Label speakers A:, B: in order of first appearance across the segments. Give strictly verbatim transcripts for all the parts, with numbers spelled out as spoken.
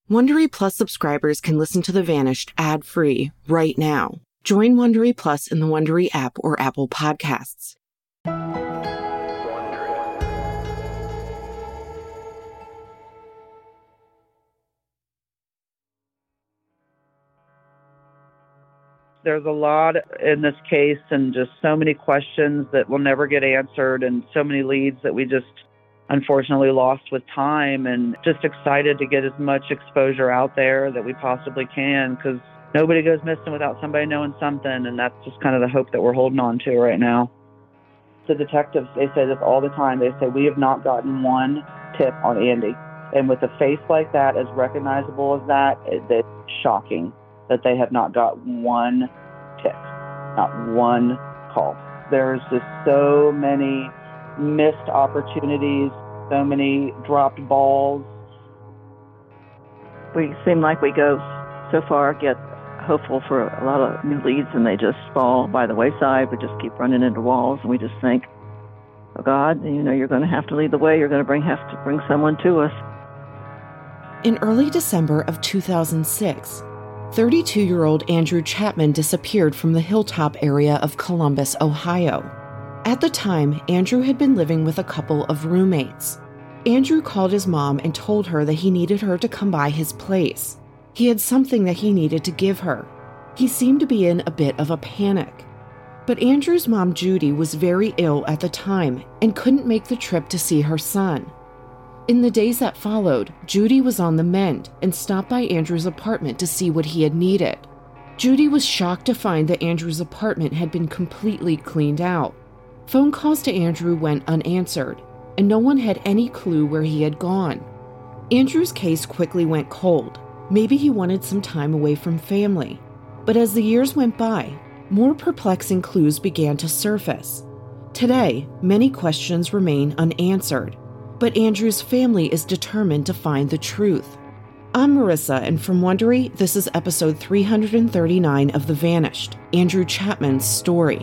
A: Wondery Plus subscribers can listen to The Vanished ad-free right now. Join Wondery Plus in the Wondery app or Apple Podcasts.
B: There's a lot in this case and just so many questions that will never get answered and so many leads that we just unfortunately lost with time, and just excited to get as much exposure out there that we possibly can, because nobody goes missing without somebody knowing something, and that's just kind of the hope that we're holding on to right now. The detectives, they say this all the time. They say, we have not gotten one tip on Andy. And with a face like that, as recognizable as that, it, it's shocking that they have not got one tip, not one call. There's just so many missed opportunities, so many dropped balls.
C: We seem like we go so far, get hopeful for a lot of new leads, and they just fall by the wayside. We just keep running into walls, and we just think, oh God, you know, you're going to have to lead the way. You're going to bring have to bring someone to us.
A: In early December of two thousand six, thirty-two-year-old Andrew Chapman disappeared from the Hilltop area of Columbus, Ohio. At the time, Andrew had been living with a couple of roommates. Andrew called his mom and told her that he needed her to come by his place. He had something that he needed to give her. He seemed to be in a bit of a panic. But Andrew's mom, Judy, was very ill at the time and couldn't make the trip to see her son. In the days that followed, Judy was on the mend and stopped by Andrew's apartment to see what he had needed. Judy was shocked to find that Andrew's apartment had been completely cleaned out. Phone calls to Andrew went unanswered, and no one had any clue where he had gone. Andrew's case quickly went cold. Maybe he wanted some time away from family. But as the years went by, more perplexing clues began to surface. Today, many questions remain unanswered, but Andrew's family is determined to find the truth. I'm Marissa, and from Wondery, this is episode three hundred thirty-nine of The Vanished, Andrew Chapman's story.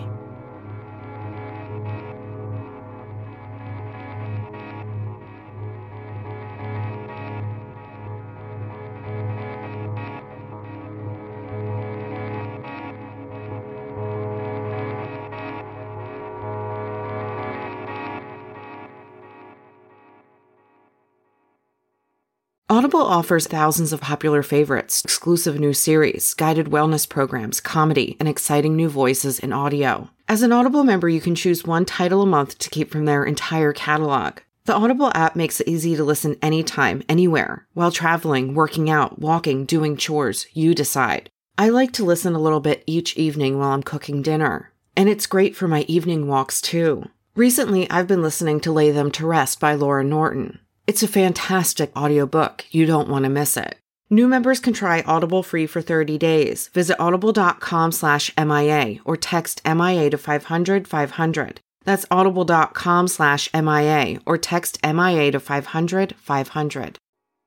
A: Audible offers thousands of popular favorites, exclusive new series, guided wellness programs, comedy, and exciting new voices in audio. As an Audible member, you can choose one title a month to keep from their entire catalog. The Audible app makes it easy to listen anytime, anywhere. While traveling, working out, walking, doing chores, you decide. I like to listen a little bit each evening while I'm cooking dinner. And it's great for my evening walks, too. Recently, I've been listening to Lay Them to Rest by Laura Norton. It's a fantastic audiobook. You don't want to miss it. New members can try Audible free for thirty days. Visit audible.com slash MIA or text M I A to five hundred five hundred. That's audible.com slash MIA or text M I A to five hundred five hundred.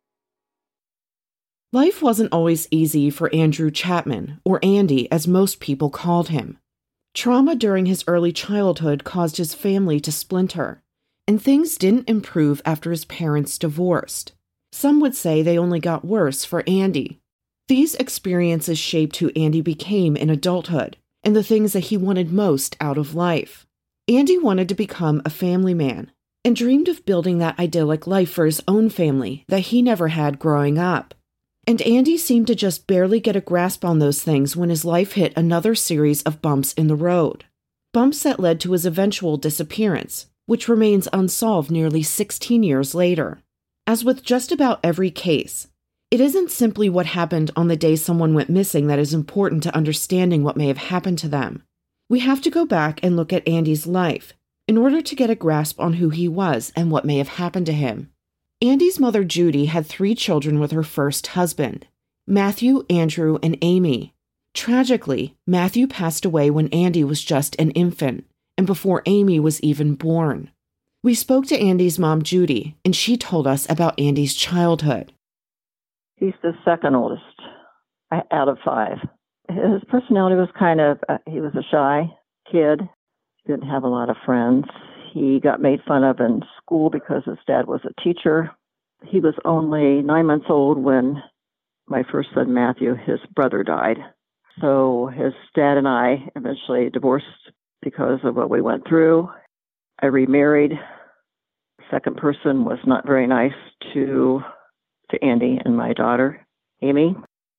A: Life wasn't always easy for Andrew Chapman, or Andy as most people called him. Trauma during his early childhood caused his family to splinter, and things didn't improve after his parents divorced. Some would say they only got worse for Andy. These experiences shaped who Andy became in adulthood and the things that he wanted most out of life. Andy wanted to become a family man and dreamed of building that idyllic life for his own family that he never had growing up. And Andy seemed to just barely get a grasp on those things when his life hit another series of bumps in the road. Bumps that led to his eventual disappearance, which remains unsolved nearly sixteen years later. As with just about every case, it isn't simply what happened on the day someone went missing that is important to understanding what may have happened to them. We have to go back and look at Andy's life in order to get a grasp on who he was and what may have happened to him. Andy's mother, Judy, had three children with her first husband, Matthew, Andrew, and Amy. Tragically, Matthew passed away when Andy was just an infant, and before Amy was even born. We spoke to Andy's mom, Judy, and she told us about Andy's childhood.
C: He's the second oldest out of five. His personality was kind of, uh, he was a shy kid. He didn't have a lot of friends. He got made fun of in school because his dad was a teacher. He was only nine months old when my first son, Matthew, his brother died. So his dad and I eventually divorced because of what we went through. I remarried. The second person was not very nice to to Andy and my daughter, Amy.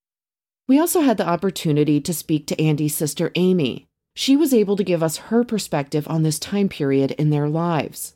A: We also had the opportunity to speak to Andy's sister, Amy. She was able to give us her perspective on this time period in their lives.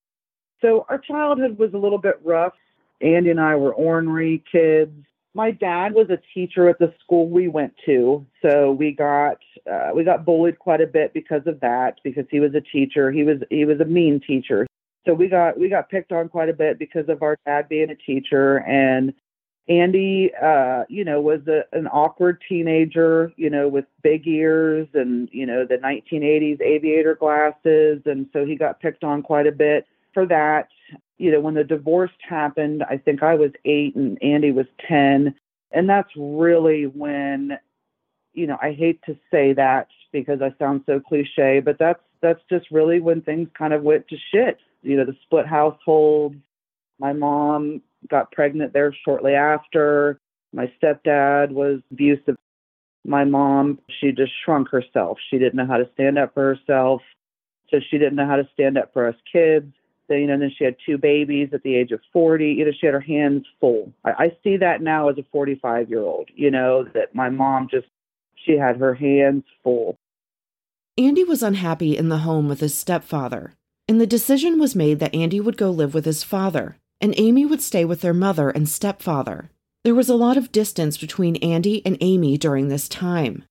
B: So our childhood was a little bit rough. Andy and I were ornery kids. My dad was a teacher at the school we went to, so we got uh, we got bullied quite a bit because of that. Because he was a teacher, he was he was a mean teacher. So we got we got picked on quite a bit because of our dad being a teacher. And Andy, uh, you know, was a, an awkward teenager, you know, with big ears and you know the nineteen eighties aviator glasses, and so he got picked on quite a bit for that. You know, when the divorce happened, I think I was eight and Andy was ten. And that's really when, you know, I hate to say that because I sound so cliche, but that's that's just really when things kind of went to shit. You know, the split household. My mom got pregnant there shortly after. My stepdad was abusive. My mom, she just shrunk herself. She didn't know how to stand up for herself. So she didn't know how to stand up for us kids. So, you know, and then she had two babies at the age of forty. You know, she had her hands full. I, I see that now as a forty-five-year-old, you know, that my mom just, she had her hands full.
A: Andy was unhappy in the home with his stepfather, and the decision was made that Andy would go live with his father, and Amy would stay with their mother and stepfather. There was a lot of distance between Andy and Amy during this time.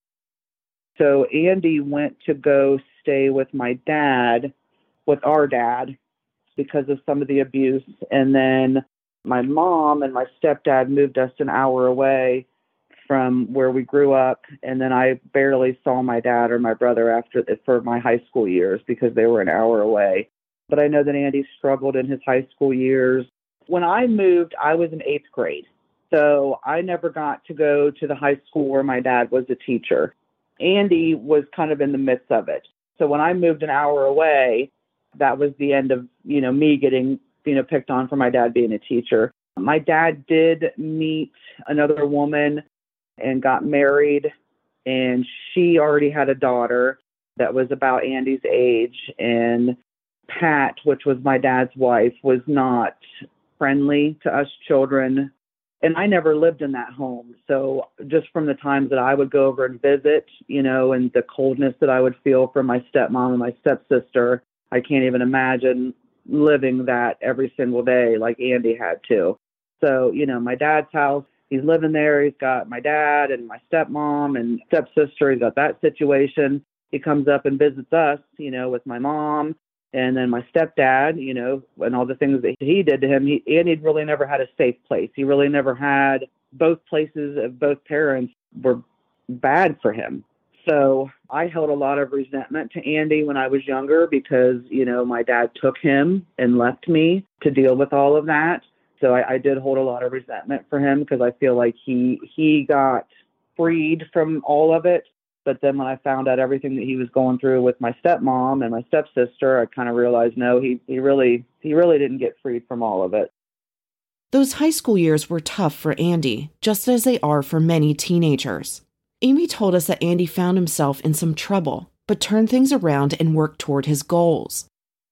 B: So Andy went to go stay with my dad, with our dad, because of some of the abuse. And then my mom and my stepdad moved us an hour away from where we grew up. And then I barely saw my dad or my brother after for my high school years because they were an hour away. But I know that Andy struggled in his high school years. When I moved, I was in eighth grade. So I never got to go to the high school where my dad was a teacher. Andy was kind of in the midst of it. So when I moved an hour away, that was the end of, you know, me getting, you know, picked on for my dad being a teacher. My dad did meet another woman and got married, and she already had a daughter that was about Andy's age. And Pat, which was my dad's wife, was not friendly to us children. And I never lived in that home. So just from the times that I would go over and visit, you know, and the coldness that I would feel from my stepmom and my stepsister, I can't even imagine living that every single day like Andy had to. So, you know, my dad's house, he's living there. He's got my dad and my stepmom and stepsister. He's got that situation. He comes up and visits us, you know, with my mom and then my stepdad, you know, and all the things that he did to him. He, Andy really never had a safe place. He really never had, both places of both parents were bad for him. So I held a lot of resentment to Andy when I was younger because, you know, my dad took him and left me to deal with all of that. So I, I did hold a lot of resentment for him because I feel like he he got freed from all of it. But then when I found out everything that he was going through with my stepmom and my stepsister, I kind of realized, no, he, he really he really didn't get freed from all of it.
A: Those high school years were tough for Andy, just as they are for many teenagers. Amy told us that Andy found himself in some trouble, but turned things around and worked toward his goals.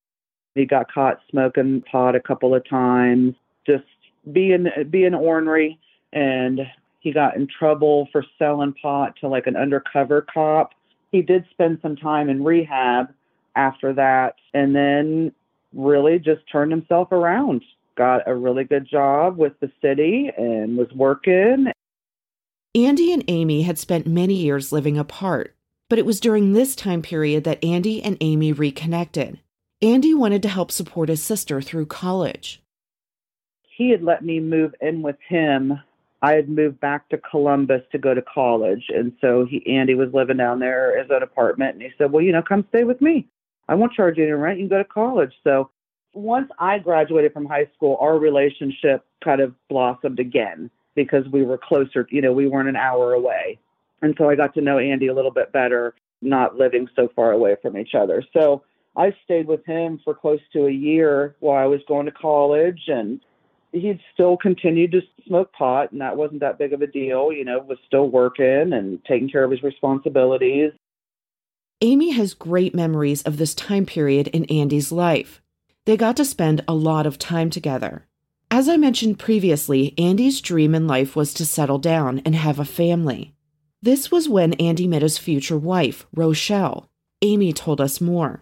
B: He got caught smoking pot a couple of times, just being being ornery, and he got in trouble for selling pot to like an undercover cop. He did spend some time in rehab after that, and then really just turned himself around. Got a really good job with the city and was working.
A: Andy and Amy had spent many years living apart, but it was during this time period that Andy and Amy reconnected. Andy wanted to help support his sister through college.
B: He had let me move in with him. I had moved back to Columbus to go to college, and so he, Andy was living down there in his own apartment, and he said, well, you know, come stay with me. I won't charge you any rent. You can go to college. So once I graduated from high school, our relationship kind of blossomed again, because we were closer, you know, we weren't an hour away. And so I got to know Andy a little bit better, not living so far away from each other. So I stayed with him for close to a year while I was going to college. And He'd still continued to smoke pot, and that wasn't that big of a deal, you know, was still working and taking care of his responsibilities.
A: Amy has great memories of this time period in Andy's life. They got to spend a lot of time together. As I mentioned previously, Andy's dream in life was to settle down and have a family. This was when Andy met his future wife, Rochelle. Amy told us more.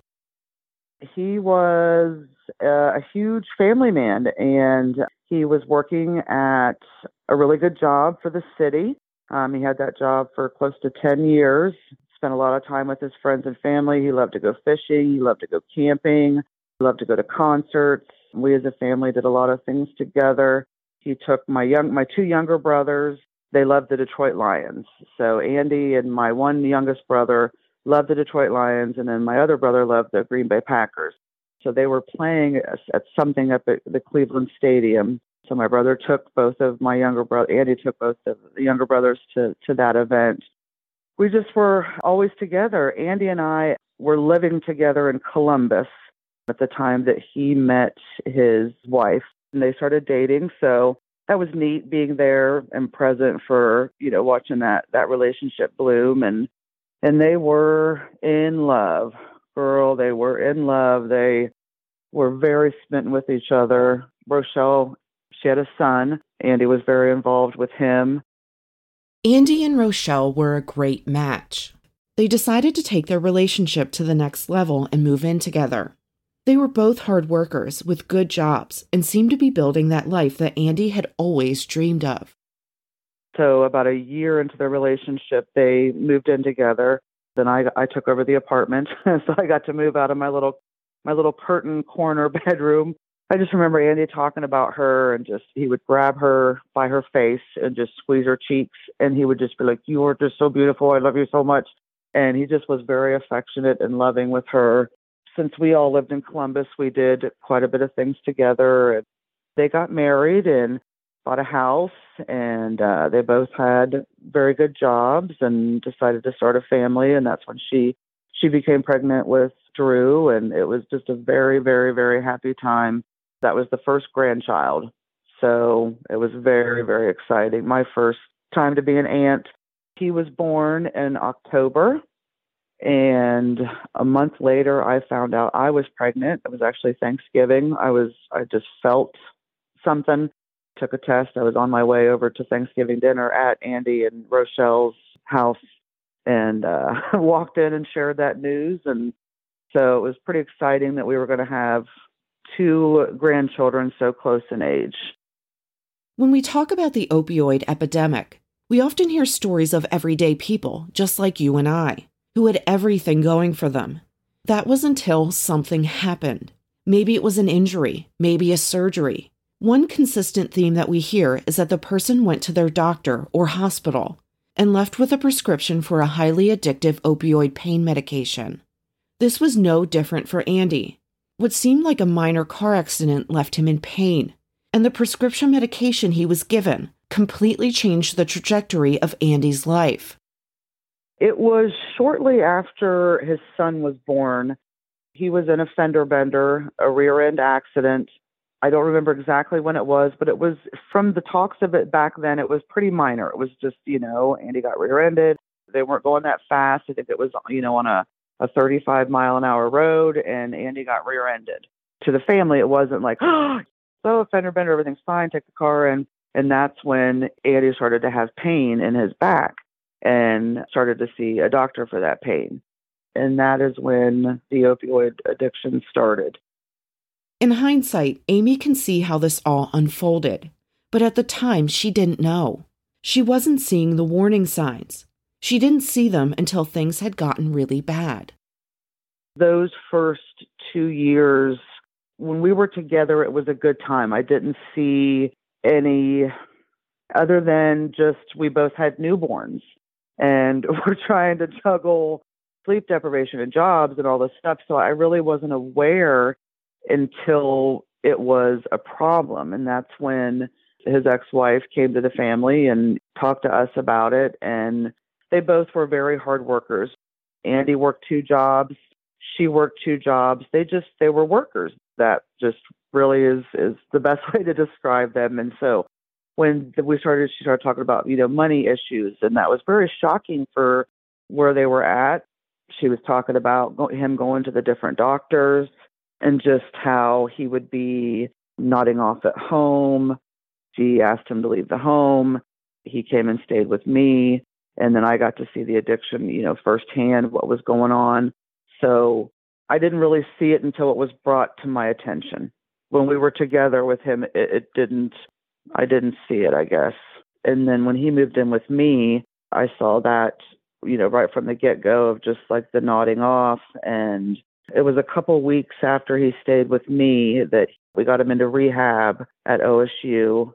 B: He was uh, a huge family man, and he was working at a really good job for the city. Um, he had that job for close to ten years, spent a lot of time with his friends and family. He loved to go fishing. He loved to go camping. He loved to go to concerts. We as a family did a lot of things together. He took my young, my two younger brothers. They loved the Detroit Lions. So Andy and my one youngest brother loved the Detroit Lions, and then my other brother loved the Green Bay Packers. So they were playing at something up at the Cleveland Stadium. So my brother took both of my younger brother, Andy took both of the younger brothers to, to that event. We just were always together. Andy and I were living together in Columbus at the time that he met his wife, and they started dating. So that was neat being there and present for, you know, watching that, that relationship bloom. And, and they were in love, girl. They were in love. They were very smitten with each other. Rochelle, she had a son. Andy was very involved with him.
A: Andy and Rochelle were a great match. They decided to take their relationship to the next level and move in together. They were both hard workers with good jobs and seemed to be building that life that Andy had always dreamed of.
B: So about a year into their relationship, they moved in together. Then I, I took over the apartment, so I got to move out of my little my little curtain corner bedroom. I just remember Andy talking about her, and just he would grab her by her face and just squeeze her cheeks, and he would just be like, "You are just so beautiful. I love you so much." And he just was very affectionate and loving with her. Since we all lived in Columbus, we did quite a bit of things together. They got married and bought a house, and uh, they both had very good jobs and decided to start a family. And that's when she she became pregnant with Drew, and it was just a very, very, very happy time. That was the first grandchild. So it was very, very exciting. My first time to be an aunt. He was born in October. And a month later, I found out I was pregnant. It was actually Thanksgiving. I was, I just felt something, took a test. I was on my way over to Thanksgiving dinner at Andy and Rochelle's house, and uh, walked in and shared that news. And so it was pretty exciting that we were going to have two grandchildren so close in age.
A: When we talk about the opioid epidemic, we often hear stories of everyday people, just like you and I, who had everything going for them. That was until something happened. Maybe it was an injury, maybe a surgery. One consistent theme that we hear is that the person went to their doctor or hospital and left with a prescription for a highly addictive opioid pain medication. This was no different for Andy. What seemed like a minor car accident left him in pain, and the prescription medication he was given completely changed the trajectory of Andy's life.
B: It was shortly after his son was born. He was in a fender bender, a rear-end accident. I don't remember exactly when it was, but it was, from the talks of it back then, it was pretty minor. It was just, you know, Andy got rear-ended. They weren't going that fast. I think it was, you know, on a, a thirty-five mile an hour road, and Andy got rear-ended. To the family, it wasn't like, oh, so a fender bender, everything's fine, take the car in. And that's when Andy started to have pain in his back and started to see a doctor for that pain. And that is when the opioid addiction started.
A: In hindsight, Amy can see how this all unfolded. But at the time, she didn't know. She wasn't seeing the warning signs. She didn't see them until things had gotten really bad.
B: Those first two years, when we were together, it was a good time. I didn't see any, other than just we both had newborns. And we're trying to juggle sleep deprivation and jobs and all this stuff. So I really wasn't aware until it was a problem. And that's when his ex-wife came to the family and talked to us about it. And they both were very hard workers. Andy worked two jobs. She worked two jobs. They just, they were workers that just really is, is the best way to describe them. And so when we started, she started talking about, you know, money issues, and that was very shocking for where they were at. She was talking about him going to the different doctors and just how he would be nodding off at home. She asked him to leave the home. He came and stayed with me. And then I got to see the addiction, you know, firsthand, what was going on. So I didn't really see it until it was brought to my attention. When we were together with him, it, it didn't, I didn't see it, I guess. And then when he moved in with me, I saw that, you know, right from the get-go of just like the nodding off. And it was a couple weeks after he stayed with me that we got him into rehab at O S U.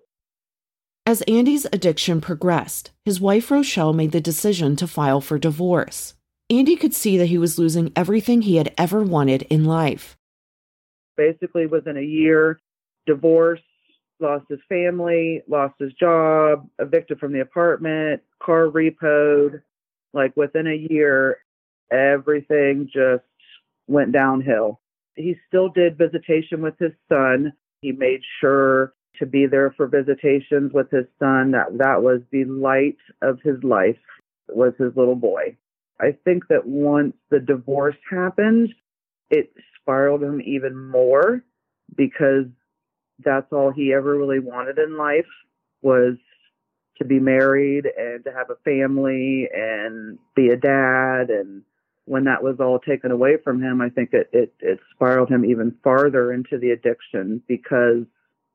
A: As Andy's addiction progressed, his wife Rochelle made the decision to file for divorce. Andy could see that he was losing everything he had ever wanted in life.
B: Basically, within a year, divorce, lost his family, lost his job, evicted from the apartment, car repoed. Like within a year, everything just went downhill. He still did visitation with his son. He made sure to be there for visitations with his son. That that was the light of his life, was his little boy. I think that once the divorce happened, it spiraled him even more, because that's all he ever really wanted in life, was to be married and to have a family and be a dad. And when that was all taken away from him, I think it, it, it spiraled him even farther into the addiction, because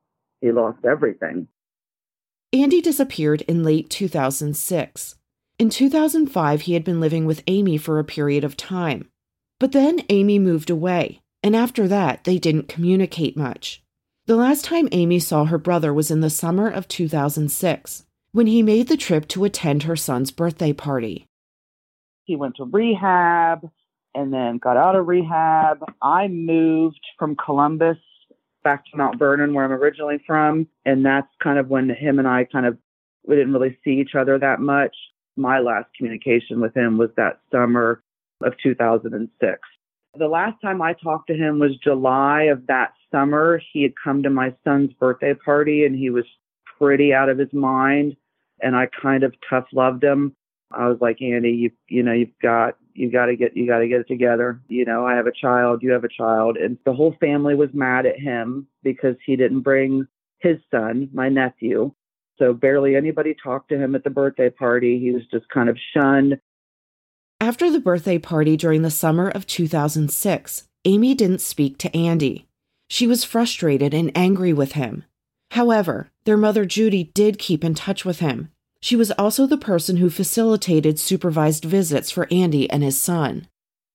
B: he lost everything.
A: Andy disappeared in late two thousand six. In two thousand five, he had been living with Amy for a period of time. But then Amy moved away, and after that, they didn't communicate much. The last time Amy saw her brother was in the summer of two thousand six, when he made the trip to attend her son's birthday party.
B: He went to rehab and then got out of rehab. I moved from Columbus back to Mount Vernon, where I'm originally from. And that's kind of when him and I kind of, we didn't really see each other that much. My last communication with him was that summer of two thousand six. The last time I talked to him was July of that summer. He had come to my son's birthday party and he was pretty out of his mind. And I kind of tough loved him. I was like, Andy, you you know, you've got you got to get you got to get it together. You know, I have a child, you have a child, and the whole family was mad at him because he didn't bring his son, my nephew. So barely anybody talked to him at the birthday party. He was just kind of shunned.
A: After the birthday party during the summer of two thousand six, Amy didn't speak to Andy. She was frustrated and angry with him. However, their mother Judy did keep in touch with him. She was also the person who facilitated supervised visits for Andy and his son.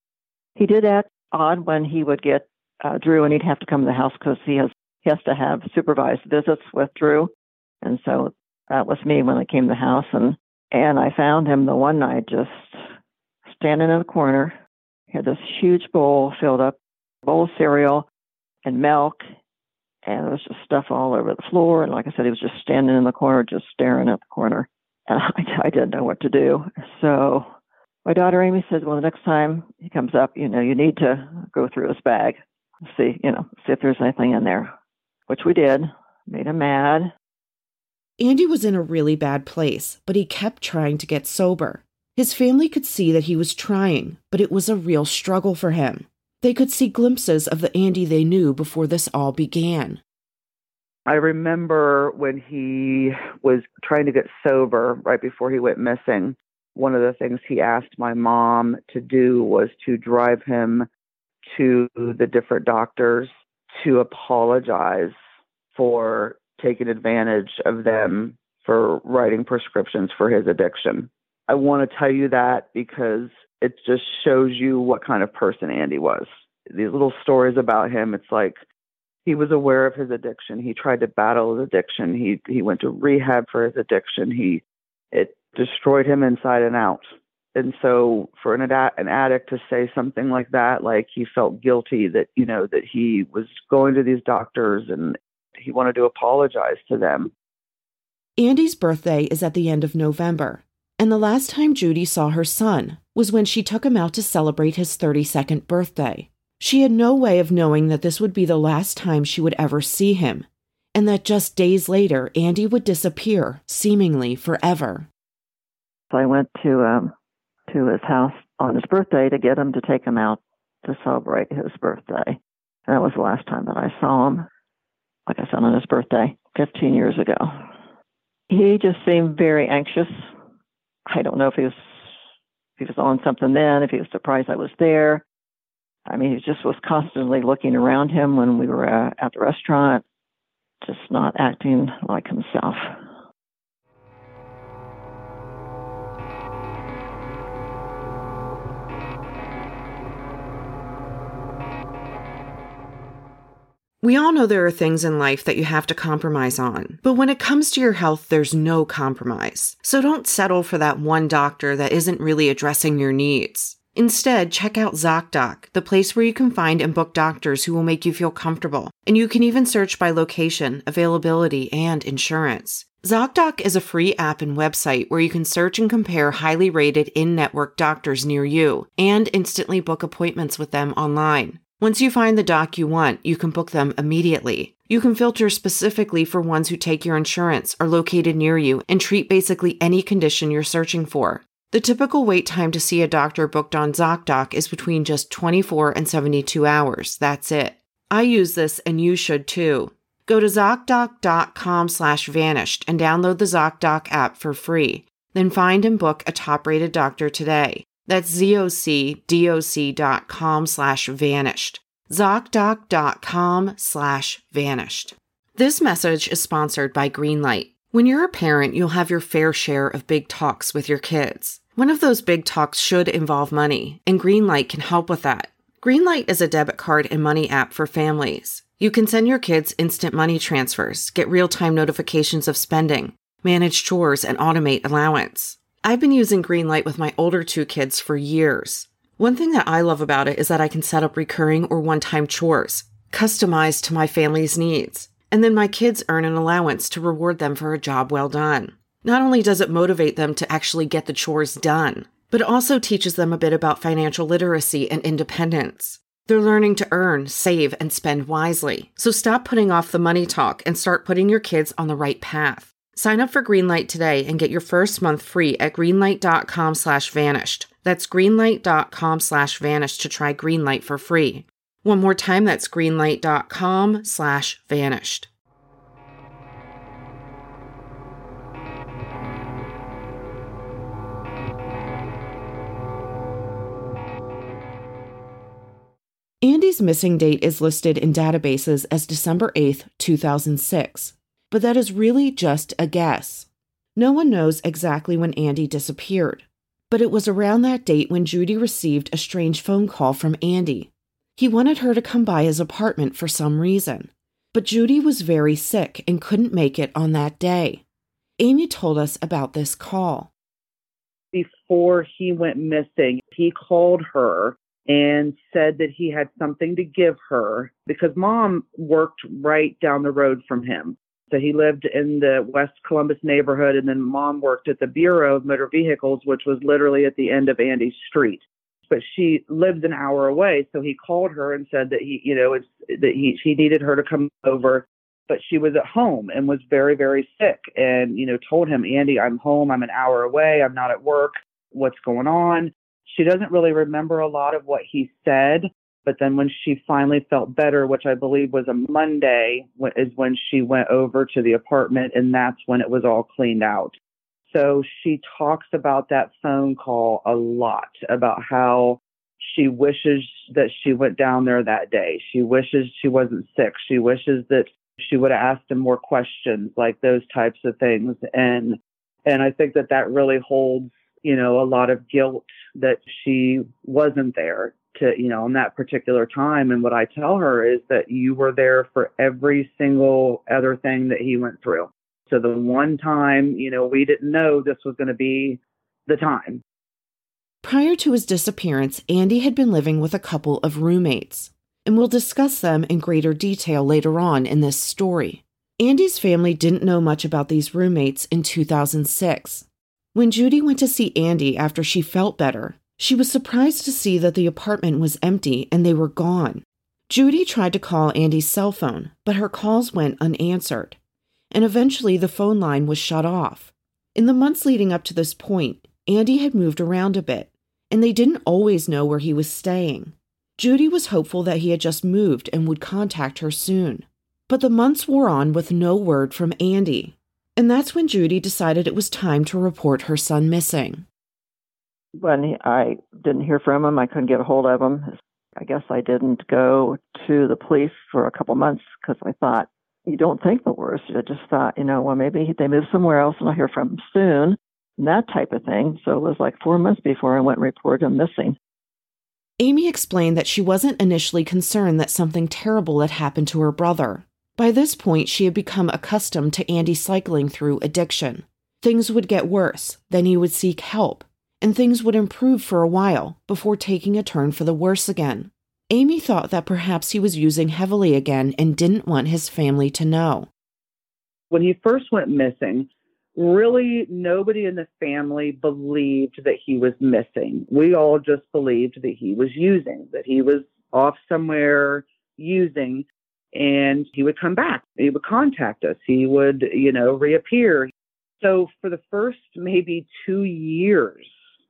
C: He did act odd when he would get uh, Drew, and he'd have to come to the house because he has he has to have supervised visits with Drew. And so that was me when I came to the house. And, and I found him the one night just standing in the corner. He had this huge bowl filled up, bowl of cereal and milk. And there was just stuff all over the floor. And like I said, he was just standing in the corner, just staring at the corner. And I, I didn't know what to do. So my daughter Amy said, well, the next time he comes up, you know, you need to go through his bag, see, you know, see if there's anything in there, which we did. Made him mad.
A: Andy was in a really bad place, but he kept trying to get sober. His family could see that he was trying, but it was a real struggle for him. They could see glimpses of the Andy they knew before this all began.
B: I remember when he was trying to get sober right before he went missing, one of the things he asked my mom to do was to drive him to the different doctors to apologize for taking advantage of them for writing prescriptions for his addiction. I want to tell you that because it just shows you what kind of person Andy was. These little stories about him, it's like he was aware of his addiction. He tried to battle his addiction. He he went to rehab for his addiction. He it destroyed him inside and out. And so for an, ad- an addict to say something like that, like he felt guilty that, you know, that he was going to these doctors and he wanted to apologize to them.
A: Andy's birthday is at the end of November, and the last time Judy saw her son was when she took him out to celebrate his thirty-second birthday. She had no way of knowing that this would be the last time she would ever see him, and that just days later, Andy would disappear, seemingly forever.
C: So I went to um, to his house on his birthday to get him to take him out to celebrate his birthday. And that was the last time that I saw him, like I said, on his birthday, fifteen years ago. He just seemed very anxious. I don't know if he was if he was on something then, if he was surprised I was there. I mean, he just was constantly looking around him when we were uh, at the restaurant, just not acting like himself.
A: We all know there are things in life that you have to compromise on, but when it comes to your health, there's no compromise. So don't settle for that one doctor that isn't really addressing your needs. Instead, check out ZocDoc, the place where you can find and book doctors who will make you feel comfortable. And you can even search by location, availability, and insurance. ZocDoc is a free app and website where you can search and compare highly rated in-network doctors near you and instantly book appointments with them online. Once you find the doc you want, you can book them immediately. You can filter specifically for ones who take your insurance, are located near you, and treat basically any condition you're searching for. The typical wait time to see a doctor booked on ZocDoc is between just twenty-four and seventy-two hours. That's it. I use this and you should too. Go to ZocDoc.com slash vanished and download the ZocDoc app for free. Then find and book a top-rated doctor today. That's ZocDoc.com slash vanished. ZocDoc.com slash vanished. This message is sponsored by Greenlight. When you're a parent, you'll have your fair share of big talks with your kids. One of those big talks should involve money, and Greenlight can help with that. Greenlight is a debit card and money app for families. You can send your kids instant money transfers, get real-time notifications of spending, manage chores, and automate allowance. I've been using Greenlight with my older two kids for years. One thing that I love about it is that I can set up recurring or one-time chores, customized to my family's needs. And then my kids earn an allowance to reward them for a job well done. Not only does it motivate them to actually get the chores done, but it also teaches them a bit about financial literacy and independence. They're learning to earn, save, and spend wisely. So stop putting off the money talk and start putting your kids on the right path. Sign up for Greenlight today and get your first month free at greenlight.com slash vanished. That's greenlight.com slash vanished to try Greenlight for free. One more time, that's greenlight.com slash vanished. Andy's missing date is listed in databases as December eighth, two thousand six, but that is really just a guess. No one knows exactly when Andy disappeared, but it was around that date when Judy received a strange phone call from Andy. He wanted her to come by his apartment for some reason, but Judy was very sick and couldn't make it on that day. Amy told us about this call.
B: Before he went missing, he called her and said that he had something to give her because Mom worked right down the road from him. So he lived in the West Columbus neighborhood, and then Mom worked at the Bureau of Motor Vehicles, which was literally at the end of Andy's street. But she lived an hour away, so he called her and said that he, you know, it's, that he he needed her to come over, but she was at home and was very, very sick. And you know, told him, Andy, I'm home. I'm an hour away. I'm not at work. What's going on? She doesn't really remember a lot of what he said. But then when she finally felt better, which I believe was a Monday, is when she went over to the apartment, and that's when it was all cleaned out. So she talks about that phone call a lot, about how she wishes that she went down there that day. She wishes she wasn't sick. She wishes that she would have asked him more questions, like those types of things. And and I think that that really holds, you know, a lot of guilt that she wasn't there to, you know, on that particular time. And what I tell her is that you were there for every single other thing that he went through. So the one time, you know, we didn't know this was going to be the time.
A: Prior to his disappearance, Andy had been living with a couple of roommates, and we'll discuss them in greater detail later on in this story. Andy's family didn't know much about these roommates in two thousand six. When Judy went to see Andy after she felt better, She was surprised to see that the apartment was empty and they were gone. Judy tried to call Andy's cell phone, but her calls went unanswered, and eventually the phone line was shut off. In the months leading up to this point, Andy had moved around a bit, and they didn't always know where he was staying. Judy was hopeful that he had just moved and would contact her soon. But the months wore on with no word from Andy, and that's when Judy decided it was time to report her son missing.
C: When I didn't hear from him, I couldn't get a hold of him. I guess I didn't go to the police for a couple months because I thought, you don't think the worst. I just thought, you know, well, maybe they moved somewhere else and I'll hear from them soon, and that type of thing. So it was like four months before I went and reported him missing.
A: Amy explained that she wasn't initially concerned that something terrible had happened to her brother. By this point, she had become accustomed to Andy cycling through addiction. Things would get worse, then he would seek help, and things would improve for a while before taking a turn for the worse again. Amy thought that perhaps he was using heavily again and didn't want his family to know.
B: When he first went missing, really nobody in the family believed that he was missing. We all just believed that he was using, that he was off somewhere using, and he would come back. He would contact us. He would, you know, reappear. So for the first maybe two years,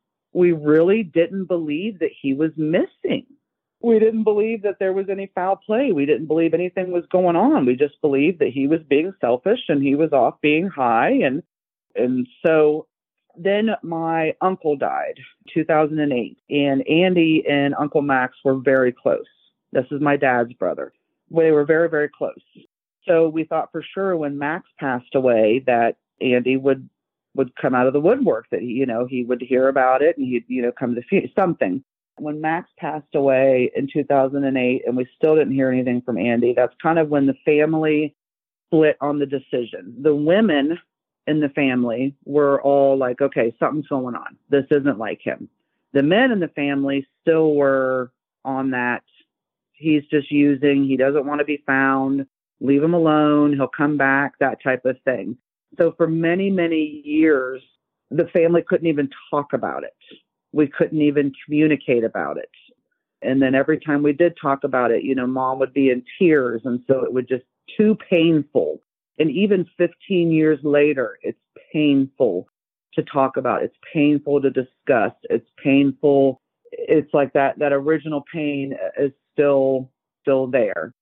B: we really didn't believe that he was missing. We didn't believe that there was any foul play. We didn't believe anything was going on. We just believed that he was being selfish and he was off being high. And and so then my uncle died in two thousand eight, and Andy and Uncle Max were very close. This is my dad's brother. They were very, very close. So we thought for sure when Max passed away that Andy would would come out of the woodwork, that, you know, he would hear about it and he'd, you know, come to the, something. When Max passed away in two thousand eight and we still didn't hear anything from Andy, that's kind of when the family split on the decision. The women in the family were all like, okay, something's going on. This isn't like him. The men in the family still were on that. He's just using. He doesn't want to be found. Leave him alone. He'll come back, that type of thing. So for many, many years, the family couldn't even talk about it. We couldn't even communicate about it. And then every time we did talk about it, you know, Mom would be in tears. And so it was just too painful. And even fifteen years later, it's painful to talk about. It's painful to discuss. It's painful. It's like that, that original pain is still, still there.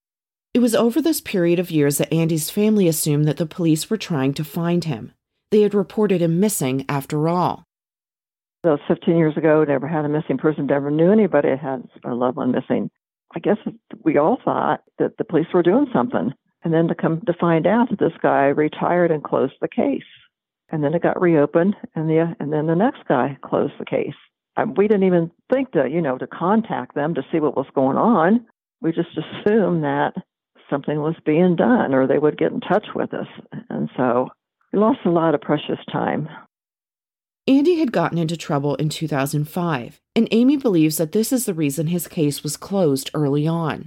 A: It was over this period of years that Andy's family assumed that the police were trying to find him. They had reported him missing after all.
C: That was fifteen years ago, never had a missing person, never knew anybody had a loved one missing. I guess we all thought that the police were doing something. And then to come to find out that this guy retired and closed the case. And then it got reopened, and the and then the next guy closed the case. Um, we didn't even think to, you know, to contact them to see what was going on. We just assumed that something was being done or they would get in touch with us. And so we lost a lot of precious time.
A: Andy had gotten into trouble in two thousand five, and Amy believes that this is the reason his case was closed early on.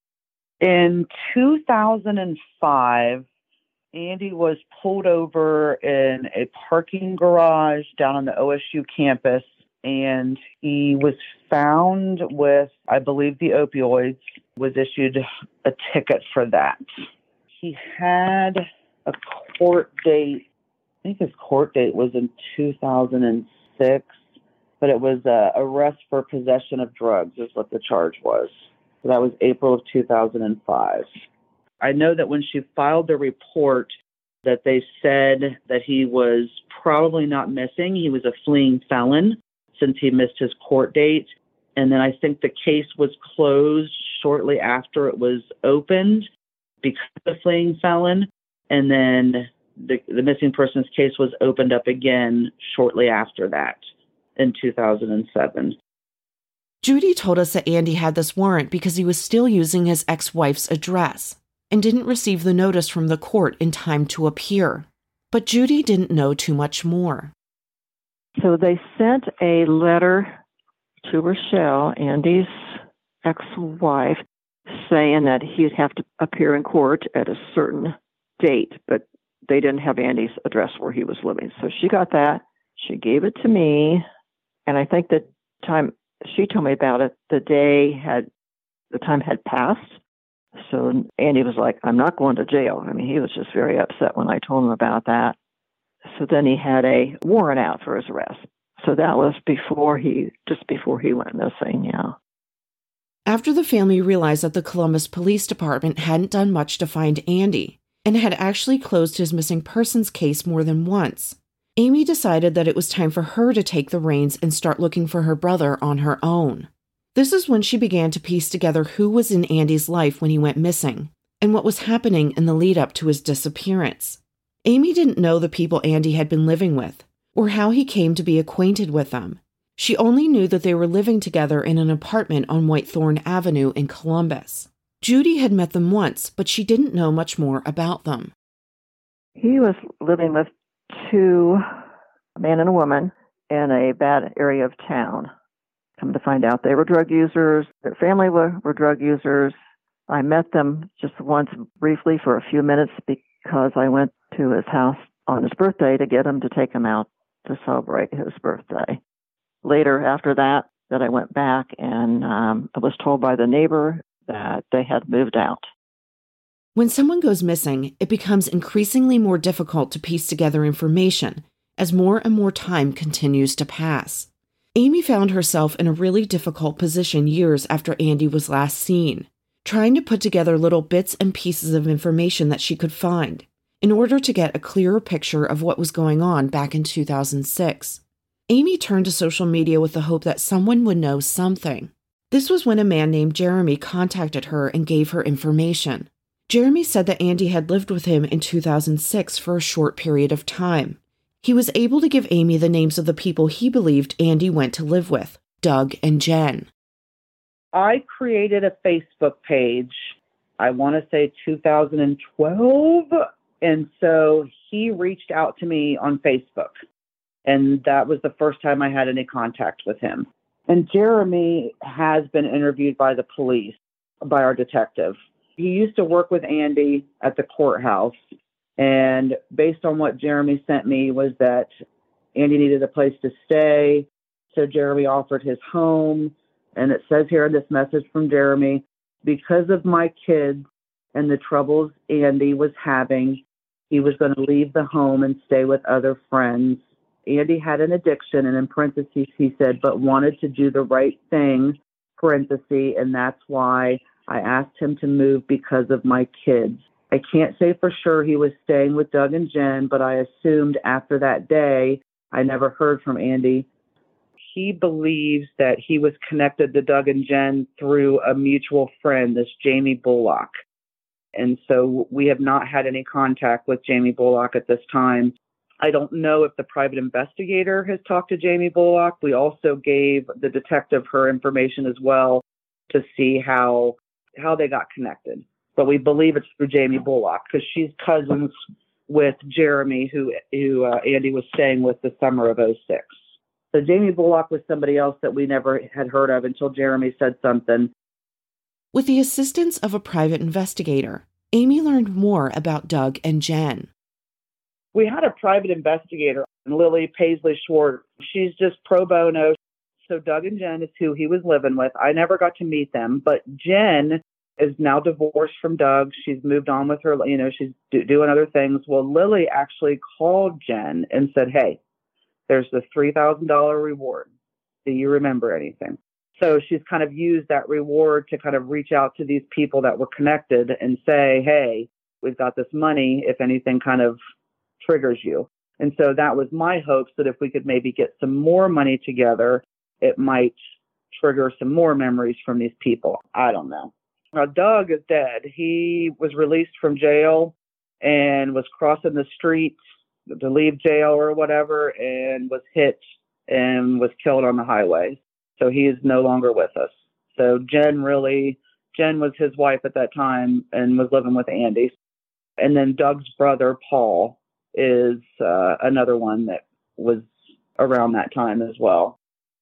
B: In two thousand five, Andy was pulled over in a parking garage down on the O S U campus, and he was found with, I believe, the opioids, was issued a ticket for that. He had a court date. I think his court date was in two thousand six, but it was uh, arrest for possession of drugs is what the charge was. So that was April of two thousand five. I know that when she filed the report that they said that he was probably not missing. He was a fleeing felon since he missed his court date. And then I think the case was closed shortly after it was opened because of the fleeing felon. And then the, the missing persons case was opened up again shortly after that in two thousand seven.
A: Judy told us that Andy had this warrant because he was still using his ex-wife's address and didn't receive the notice from the court in time to appear. But Judy didn't know too much more.
C: So they sent a letter to Rochelle, Andy's ex-wife, saying that he'd have to appear in court at a certain date, but they didn't have Andy's address where he was living. So she got that. She gave it to me, and I think that time she told me about it, the day had, the time had passed. So Andy was like, I'm not going to jail. I mean, he was just very upset when I told him about that. So then he had a warrant out for his arrest. So that was before he, just before he went missing, yeah.
A: After the family realized that the Columbus Police Department hadn't done much to find Andy and had actually closed his missing persons case more than once, Amy decided that it was time for her to take the reins and start looking for her brother on her own. This is when she began to piece together who was in Andy's life when he went missing and what was happening in the lead up to his disappearance. Amy didn't know the people Andy had been living with or how he came to be acquainted with them. She only knew that they were living together in an apartment on Whitethorn Avenue in Columbus. Judy had met them once, but she didn't know much more about them.
C: He was living with two, a man and a woman, in a bad area of town. Come to find out, they were drug users. Their family were, were drug users. I met them just once briefly for a few minutes because I went to his house on his birthday to get him to take him out to celebrate his birthday. Later, after that, that I went back and um, I was told by the neighbor that they had moved out.
A: When someone goes missing, it becomes increasingly more difficult to piece together information as more and more time continues to pass. Amy found herself in a really difficult position years after Andy was last seen, trying to put together little bits and pieces of information that she could find in order to get a clearer picture of what was going on back in two thousand six. Amy turned to social media with the hope that someone would know something. This was when a man named Jeremy contacted her and gave her information. Jeremy said that Andy had lived with him in two thousand six for a short period of time. He was able to give Amy the names of the people he believed Andy went to live with, Doug and Jen.
B: I created a Facebook page, I want to say two thousand twelve, and so he reached out to me on Facebook. And that was the first time I had any contact with him. And Jeremy has been interviewed by the police, by our detective. He used to work with Andy at the courthouse. And based on what Jeremy sent me was that Andy needed a place to stay. So Jeremy offered his home. And it says here in this message from Jeremy, because of my kids and the troubles Andy was having, he was going to leave the home and stay with other friends. Andy had an addiction, and in parentheses, he said, but wanted to do the right thing, parentheses, and that's why I asked him to move because of my kids. I can't say for sure he was staying with Doug and Jen, but I assumed after that day, I never heard from Andy. He believes that he was connected to Doug and Jen through a mutual friend, this Jamie Bullock. And so we have not had any contact with Jamie Bullock at this time. I don't know if the private investigator has talked to Jamie Bullock. We also gave the detective her information as well to see how how they got connected. But we believe it's through Jamie Bullock because she's cousins with Jeremy, who who uh, Andy was staying with the summer of oh six. So Jamie Bullock was somebody else that we never had heard of until Jeremy said something.
A: With the assistance of a private investigator, Amy learned more about Doug and Jen.
B: We had a private investigator, Lily Paisley Schwartz. She's just pro bono. So Doug and Jen is who he was living with. I never got to meet them, but Jen is now divorced from Doug. She's moved on with her, you know, she's do- doing other things. Well, Lily actually called Jen and said, hey, there's the three thousand dollars reward. Do you remember anything? So she's kind of used that reward to kind of reach out to these people that were connected and say, hey, we've got this money if anything kind of triggers you. And so that was my hopes that if we could maybe get some more money together, it might trigger some more memories from these people. I don't know. Now, Doug is dead. He was released from jail and was crossing the street to leave jail or whatever and was hit and was killed on the highway. So he is no longer with us. So Jen really, Jen was his wife at that time and was living with Andy. And then Doug's brother, Paul, is uh, another one that was around that time as well.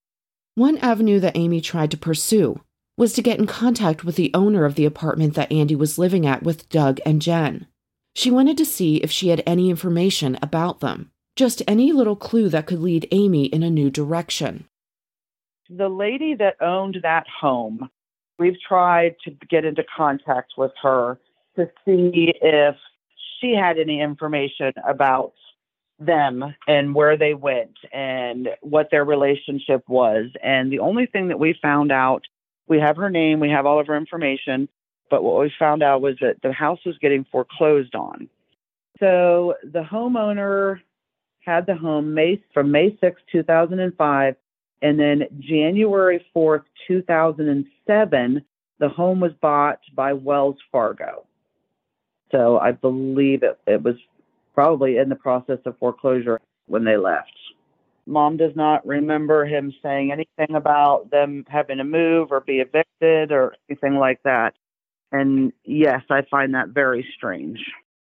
A: One avenue that Amy tried to pursue was to get in contact with the owner of the apartment that Andy was living at with Doug and Jen. She wanted to see if she had any information about them, just any little clue that could lead Amy in a new direction.
B: The lady that owned that home, we've tried to get into contact with her to see if she had any information about them and where they went and what their relationship was. And the only thing that we found out, we have her name, we have all of her information, but what we found out was that the house was getting foreclosed on. So the homeowner had the home May from May sixth, two thousand five, and then January fourth, two thousand seven, the home was bought by Wells Fargo. So I believe it, it was probably in the process of foreclosure when they left. Mom does not remember him saying anything about them having to move or be evicted or anything like that. And yes, I find that very strange.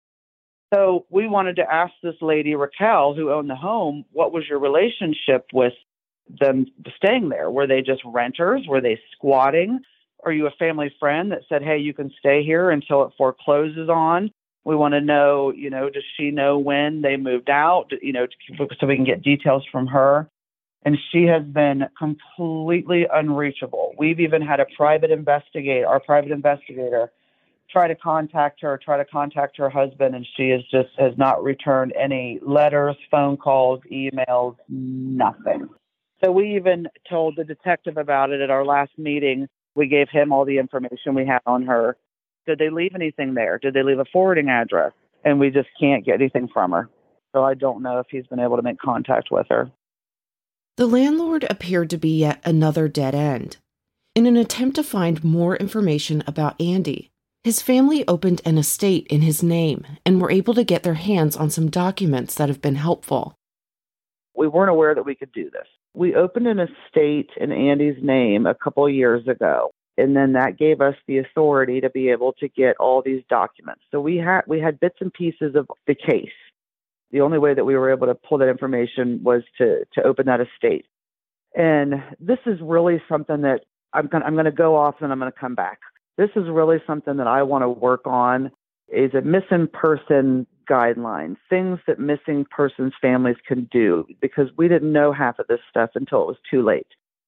B: So we wanted to ask this lady, Raquel, who owned the home, what was your relationship with them staying there? Were they just renters? Were they squatting? Are you a family friend that said, hey, you can stay here until it forecloses on? We want to know, you know, does she know when they moved out, you know, so we can get details from her. And she has been completely unreachable. We've even had a private investigator, our private investigator, try to contact her, try to contact her husband, and she is just has not returned any letters, phone calls, emails, nothing. So we even told the detective about it at our last meeting. We gave him all the information we had on her. Did they leave anything there? Did they leave a forwarding address? And we just can't get anything from her. So I don't know if he's been able to make contact with her.
A: The landlord appeared to be yet another dead end. In an attempt to find more information about Andy, his family opened an estate in his name and were able to get their hands on some documents that have been helpful.
B: We weren't aware that we could do this. We opened an estate in Andy's name a couple of years ago. And then that gave us the authority to be able to get all these documents. So we had we had bits and pieces of the case. The only way that we were able to pull that information was to to open that estate. And this is really something that I'm going I'm going to go off and I'm going to come back. This is really something that I want to work on is a missing person guideline, things that missing persons families can do, because we didn't know half of this stuff until it was too late.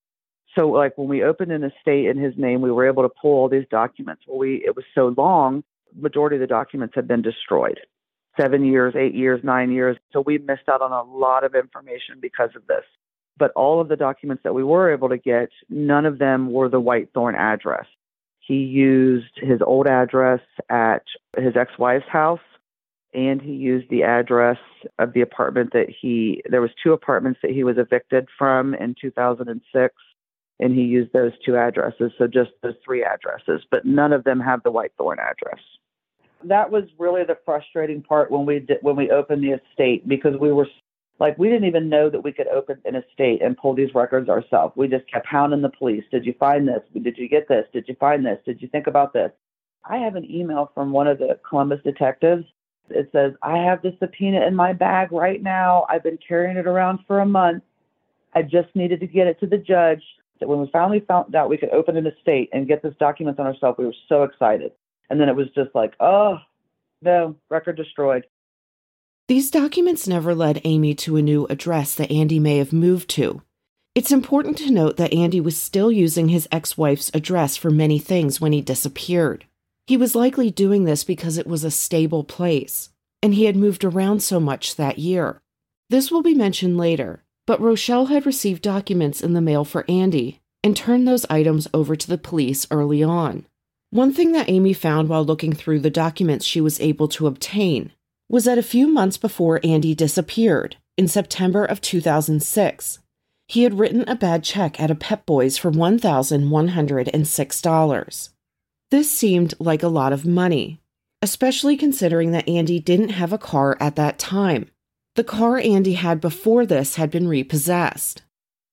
B: So like when we opened an estate in his name, we were able to pull all these documents. Well, we it was so long, majority of the documents had been destroyed. Seven years, eight years, nine years. So we missed out on a lot of information because of this. But all of the documents that we were able to get, none of them were the Whitethorn address. He used his old address at his ex-wife's house, and he used the address of the apartment that he, there was two apartments that he was evicted from in two thousand six. And he used those two addresses, so just those three addresses, but none of them have the Whitethorn address. That was really the frustrating part when we did, when we opened the estate, because we were like, we didn't even know that we could open an estate and pull these records ourselves. We just kept hounding the police. Did you find this? Did you get this? Did you find this? Did you think about this? I have an email from one of the Columbus detectives. It says, I have the subpoena in my bag right now. I've been carrying it around for a month. I just needed to get it to the judge. That when we finally found out we could open an estate and get this documents on ourselves, we were so excited. And then it was just like, oh, no, record destroyed.
A: These documents never led Amy to a new address that Andy may have moved to. It's important to note that Andy was still using his ex-wife's address for many things when he disappeared. He was likely doing this because it was a stable place, and he had moved around so much that year. This will be mentioned later. But Rochelle had received documents in the mail for Andy and turned those items over to the police early on. One thing that Amy found while looking through the documents she was able to obtain was that a few months before Andy disappeared, in September of two thousand six, he had written a bad check at a Pep Boys for one thousand one hundred six dollars. This seemed like a lot of money, especially considering that Andy didn't have a car at that time. The car Andy had before this had been repossessed.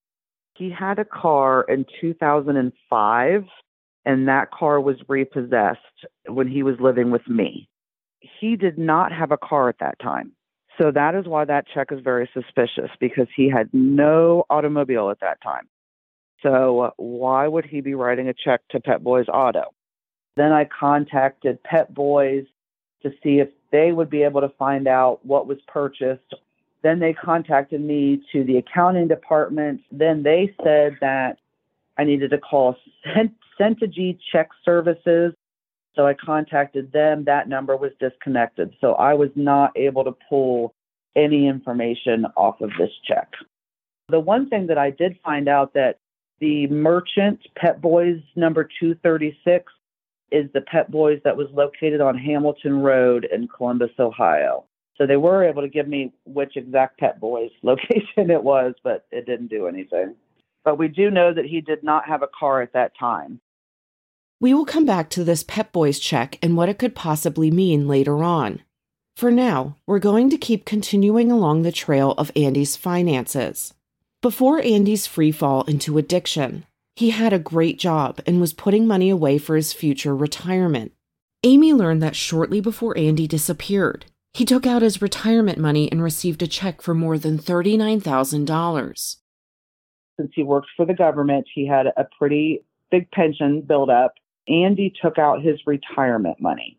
B: He had a car in two thousand five, and that car was repossessed when he was living with me. He did not have a car at that time. So that is why that check is very suspicious, because he had no automobile at that time. So why would he be writing a check to Pep Boys Auto? Then I contacted Pep Boys to see if they would be able to find out what was purchased. Then they contacted me to the accounting department. Then they said that I needed to call Cent- Centigi Check Services. So I contacted them. That number was disconnected. So I was not able to pull any information off of this check. The one thing that I did find out that the merchant, Pet Boys number two thirty-six, is the Pet Boys that was located on Hamilton Road in Columbus, Ohio. So they were able to give me which exact Pet Boys location it was, but it didn't do anything. But we do know that he did not have a car at that time.
A: We will come back to this Pet Boys check and what it could possibly mean later on. For now, we're going to keep continuing along the trail of Andy's finances. Before Andy's free fall into addiction, he had a great job and was putting money away for his future retirement. Amy learned that shortly before Andy disappeared, he took out his retirement money and received a check for more than thirty-nine thousand dollars.
B: Since he worked for the government, he had a pretty big pension build up. Andy took out his retirement money.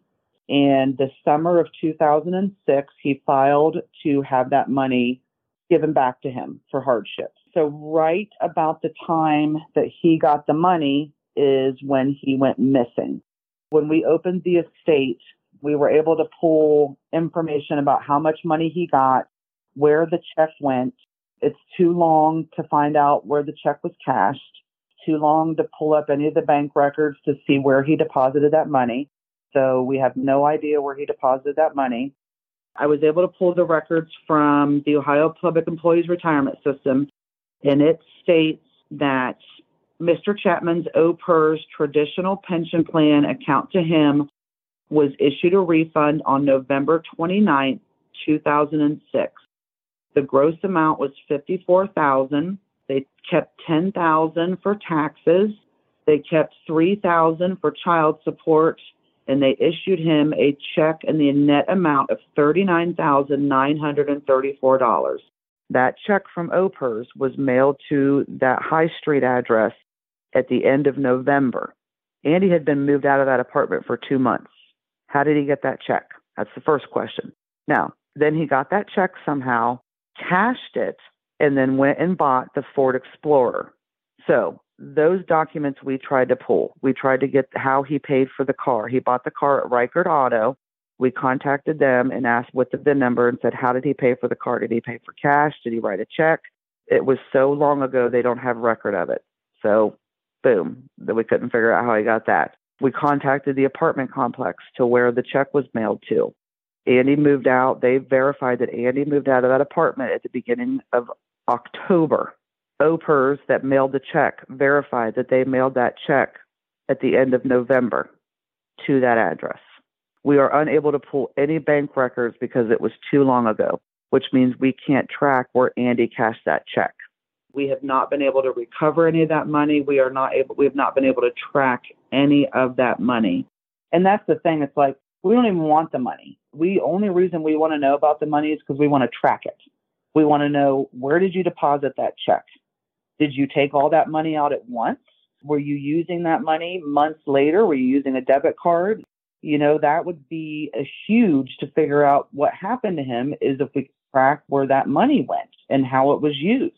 B: In the summer of two thousand six, he filed to have that money given back to him for hardship. So right about the time that he got the money is when he went missing. When we opened the estate, we were able to pull information about how much money he got, where the check went. It's too long to find out where the check was cashed, too long to pull up any of the bank records to see where he deposited that money. So we have no idea where he deposited that money. I was able to pull the records from the Ohio Public Employees Retirement System, and it states that Mister Chapman's O P E R's traditional pension plan account to him was issued a refund on November twenty-ninth, two thousand six. The gross amount was fifty-four thousand dollars. They kept ten thousand dollars for taxes. They kept three thousand dollars for child support, and they issued him a check in the net amount of thirty-nine thousand nine hundred thirty-four dollars. That check from O P E R's was mailed to that High Street address at the end of November. Andy had been moved out of that apartment for two months. How did he get that check? That's the first question. Now, then he got that check somehow, cashed it, and then went and bought the Ford Explorer. So those documents we tried to pull. We tried to get how he paid for the car. He bought the car at Reichert Auto. We contacted them and asked what the V I N number and said, how did he pay for the car? Did he pay for cash? Did he write a check? It was so long ago, they don't have record of it. So boom, that we couldn't figure out how he got that. We contacted the apartment complex to where the check was mailed to. Andy moved out. They verified that Andy moved out of that apartment at the beginning of October. O P E Rs that mailed the check verified that they mailed that check at the end of November to that address. We are unable to pull any bank records because it was too long ago, which means we can't track where Andy cashed that check. We have not been able to recover any of that money. We are not able, we have not been able to track any of that money. And that's the thing. It's like, we don't even want the money. The only reason we want to know about the money is because we want to track it. We want to know, where did you deposit that check? Did you take all that money out at once? Were you using that money months later? Were you using a debit card? You know, that would be a huge to figure out what happened to him is if we track where that money went and how it was used.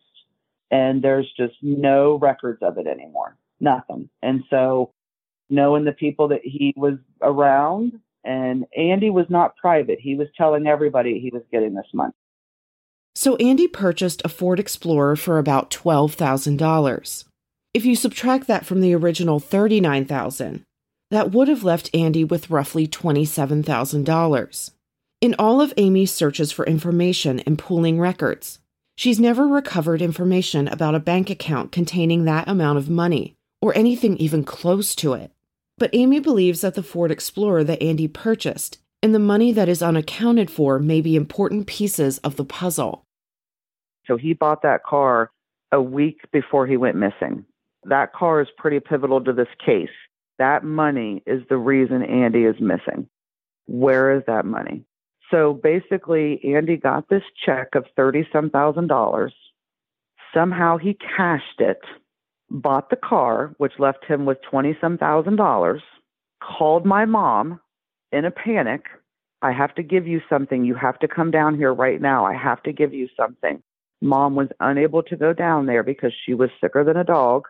B: And there's just no records of it anymore. Nothing. And so knowing the people that he was around, and Andy was not private. He was telling everybody he was getting this money.
A: So Andy purchased a Ford Explorer for about twelve thousand dollars. If you subtract that from the original thirty-nine thousand dollars, that would have left Andy with roughly twenty-seven thousand dollars. In all of Amy's searches for information and pooling records, she's never recovered information about a bank account containing that amount of money, or anything even close to it. But Amy believes that the Ford Explorer that Andy purchased and the money that is unaccounted for may be important pieces of the puzzle.
B: So he bought that car a week before he went missing. That car is pretty pivotal to this case. That money is the reason Andy is missing. Where is that money? So basically, Andy got this check of thirty-some thousand dollars. Somehow he cashed it, bought the car, which left him with twenty-some thousand dollars, called my mom in a panic. I have to give you something. You have to come down here right now. I have to give you something. Mom was unable to go down there because she was sicker than a dog.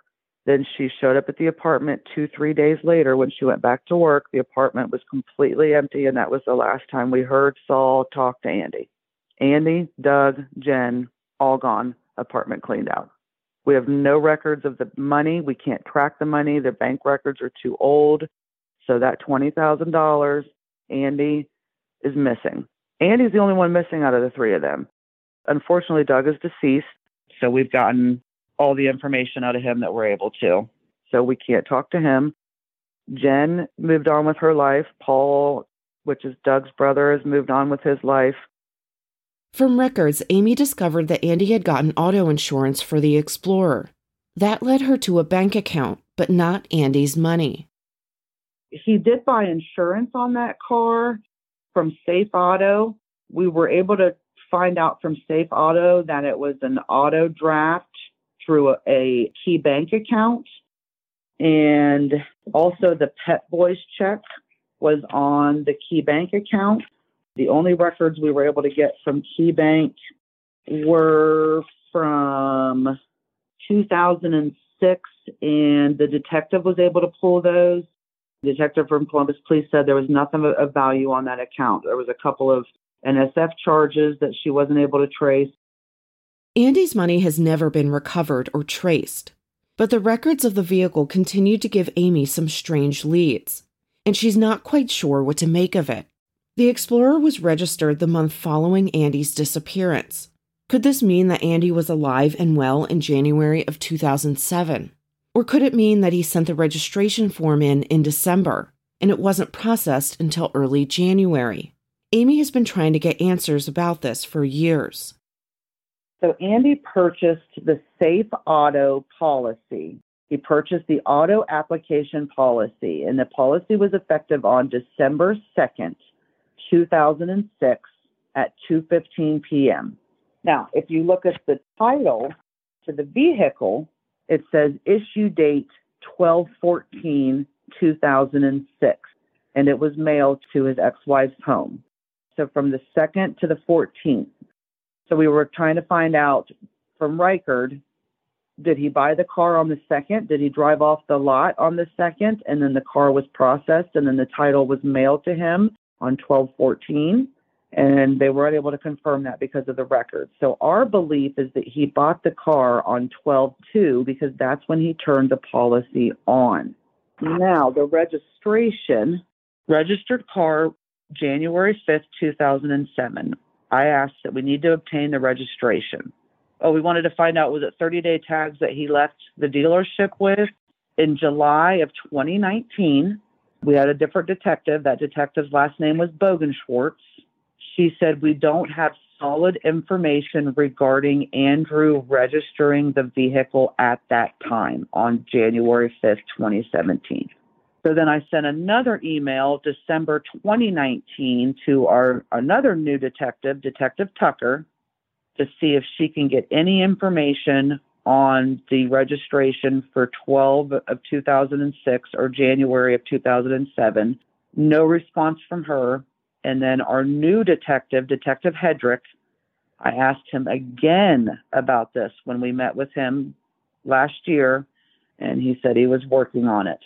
B: Then she showed up at the apartment two, three days later when she went back to work. The apartment was completely empty, and that was the last time we heard Saul talk to Andy. Andy, Doug, Jen, all gone, apartment cleaned out. We have no records of the money. We can't track the money. The bank records are too old. So that twenty thousand dollars, Andy is missing. Andy's the only one missing out of the three of them. Unfortunately, Doug is deceased, so we've gotten all the information out of him that we're able to. So we can't talk to him. Jen moved on with her life. Paul, which is Doug's brother, has moved on with his life.
A: From records, Amy discovered that Andy had gotten auto insurance for the Explorer. That led her to a bank account, but not Andy's money.
B: He did buy insurance on that car from Safe Auto. We were able to find out from Safe Auto that it was an auto draft through a, a Key Bank account. And also the Pet Boys check was on the Key Bank account. The only records we were able to get from Key Bank were from two thousand six, and the detective was able to pull those. The detective from Columbus Police said there was nothing of, of value on that account. There was a couple of N S F charges that she wasn't able to trace.
A: Andy's money has never been recovered or traced, but the records of the vehicle continue to give Amy some strange leads, and she's not quite sure what to make of it. The Explorer was registered the month following Andy's disappearance. Could this mean that Andy was alive and well in January of two thousand seven? Or could it mean that he sent the registration form in in December, and it wasn't processed until early January? Amy has been trying to get answers about this for years.
B: So Andy purchased the Safe Auto policy. He purchased the auto application policy, and the policy was effective on December second, two thousand six at two fifteen p.m. Now, if you look at the title to the vehicle, it says issue date twelve fourteen two thousand six, and it was mailed to his ex-wife's home. So from the second to the fourteenth. So we were trying to find out from Reichard, did he buy the car on the second? Did he drive off the lot on the second? And then the car was processed, and then the title was mailed to him on twelve fourteen. And they weren't able to confirm that because of the records. So our belief is that he bought the car on twelve two because that's when he turned the policy on. Now, the registration, registered car, January fifth, two thousand seven. I asked that we need to obtain the registration. Oh, we wanted to find out, was it thirty-day tags that he left the dealership with? In July of twenty nineteen, we had a different detective. That detective's last name was Bogenschwartz. She said, we don't have solid information regarding Andrew registering the vehicle at that time on January fifth, twenty seventeen. So then I sent another email December twenty nineteen to our another new detective, Detective Tucker, to see if she can get any information on the registration for twelve of two thousand six or January of two thousand seven. No response from her. And then our new detective, Detective Hedrick, I asked him again about this when we met with him last year, and he said he was working on it.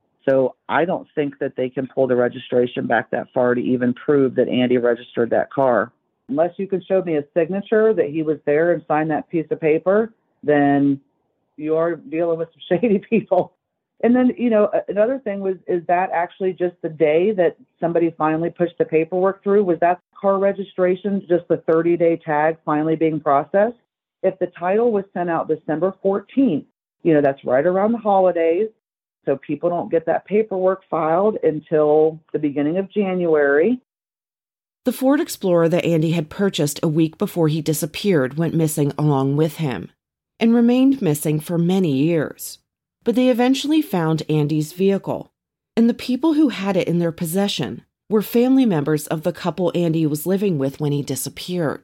B: So I don't think that they can pull the registration back that far to even prove that Andy registered that car. Unless you can show me a signature that he was there and signed that piece of paper, then you are dealing with some shady people. And then, you know, another thing was, is that actually just the day that somebody finally pushed the paperwork through? Was that car registration just the thirty-day tag finally being processed? If the title was sent out December fourteenth, you know, that's right around the holidays. So people don't get that paperwork filed until the beginning of January.
A: The Ford Explorer that Andy had purchased a week before he disappeared went missing along with him, and remained missing for many years. But they eventually found Andy's vehicle, and the people who had it in their possession were family members of the couple Andy was living with when he disappeared.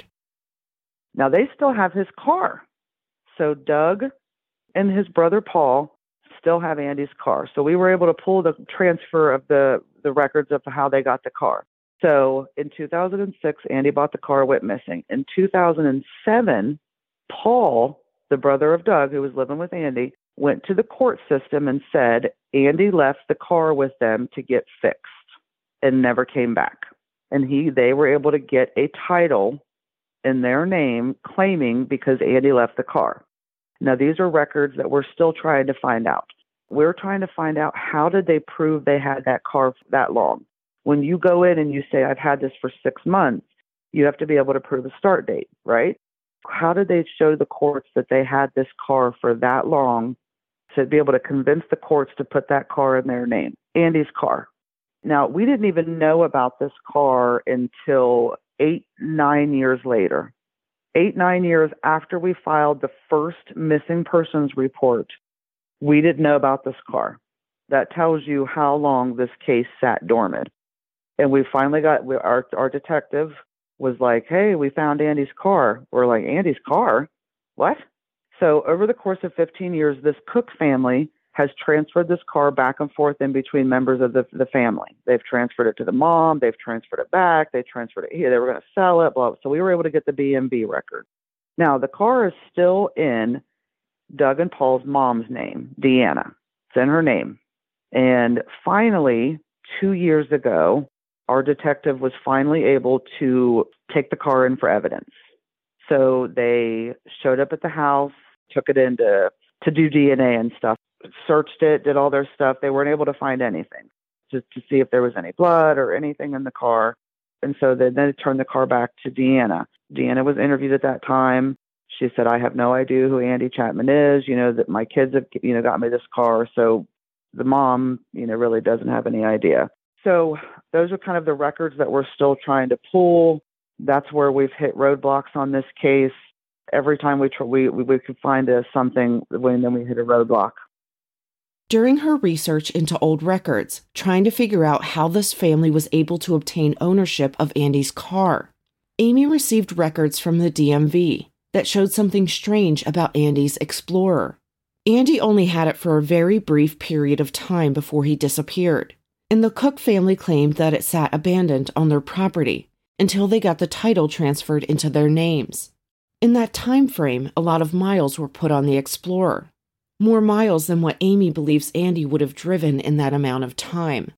B: Now, they still have his car. So Doug and his brother Paul still have Andy's car. So we were able to pull the transfer of the, the records of how they got the car. So in two thousand six, Andy bought the car, went missing. In two thousand seven, Paul, the brother of Doug, who was living with Andy, went to the court system and said Andy left the car with them to get fixed and never came back. And he they were able to get a title in their name claiming because Andy left the car. Now, these are records that we're still trying to find out. We're trying to find out, how did they prove they had that car that long? When you go in and you say, I've had this for six months, you have to be able to prove a start date, right? How did they show the courts that they had this car for that long to be able to convince the courts to put that car in their name, Andy's car? Now, we didn't even know about this car until eight, nine years later. Eight, nine years after we filed the first missing persons report, we didn't know about this car. That tells you how long this case sat dormant. And we finally got, we, our, our detective was like, hey, we found Andy's car. We're like, Andy's car? What? So over the course of fifteen years, this Cook family has transferred this car back and forth in between members of the, the family. They've transferred it to the mom. They've transferred it back. They transferred it here. They were going to sell it, blah, blah. So we were able to get the B M V record. Now, the car is still in Doug and Paul's mom's name, Deanna. It's in her name. And finally, two years ago, our detective was finally able to take the car in for evidence. So they showed up at the house, took it in to, to do D N A and stuff, searched it, did all their stuff. They weren't able to find anything, just to see if there was any blood or anything in the car. And so they then turned the car back to Deanna. Deanna was interviewed at that time. She said, I have no idea who Andy Chapman is, you know, that my kids have, you know, got me this car. So the mom, you know, really doesn't have any idea. So those are kind of the records that we're still trying to pull. That's where we've hit roadblocks on this case. Every time we try, we, we, we could find a, something, when then we hit a roadblock.
A: During her research into old records, trying to figure out how this family was able to obtain ownership of Andy's car, Amy received records from the D M V that showed something strange about Andy's Explorer. Andy only had it for a very brief period of time before he disappeared, and the Cook family claimed that it sat abandoned on their property until they got the title transferred into their names. In that time frame, a lot of miles were put on the Explorer. More miles than what Amy believes Andy would have driven in that amount of time.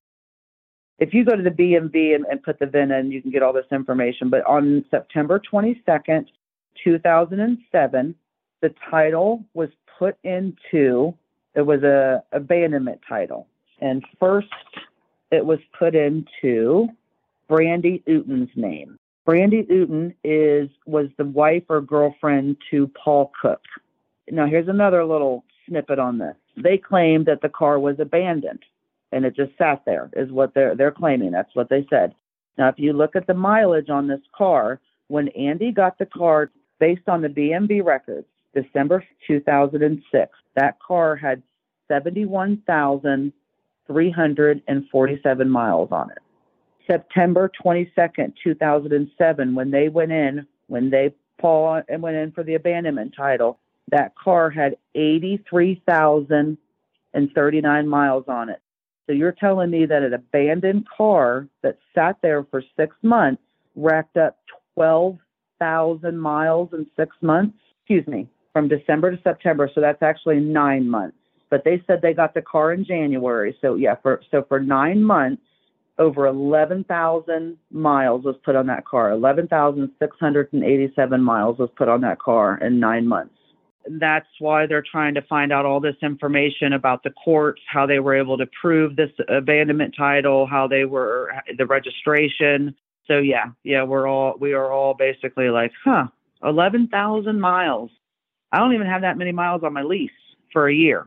B: If you go to the B M V and, and put the V I N in, you can get all this information. But on September twenty-second, two thousand seven, the title was put into, it was a abandonment title. And first, it was put into Brandy Uten's name. Brandy Uten is was the wife or girlfriend to Paul Cook. Now, here's another little snippet on this. They claimed that the car was abandoned and it just sat there, is what they're they're claiming. That's what they said. Now, if you look at the mileage on this car, when Andy got the car, based on the B M V records, December two thousand six, that car had seventy-one thousand three hundred forty-seven miles on it. September twenty-second, two thousand seven, when they went in, when they Paul and went in for the abandonment title, that car had eighty-three thousand thirty-nine miles on it. So you're telling me that an abandoned car that sat there for six months racked up twelve thousand miles in six months? Excuse me, from December to September. So that's actually nine months. But they said they got the car in January. So yeah, for so for nine months, over eleven thousand miles was put on that car. eleven thousand six hundred eighty-seven miles was put on that car in nine months. That's why they're trying to find out all this information about the courts, how they were able to prove this abandonment title, how they were, the registration. So yeah, yeah, we're all, we are all basically like, huh, eleven thousand miles. I don't even have that many miles on my lease for a year.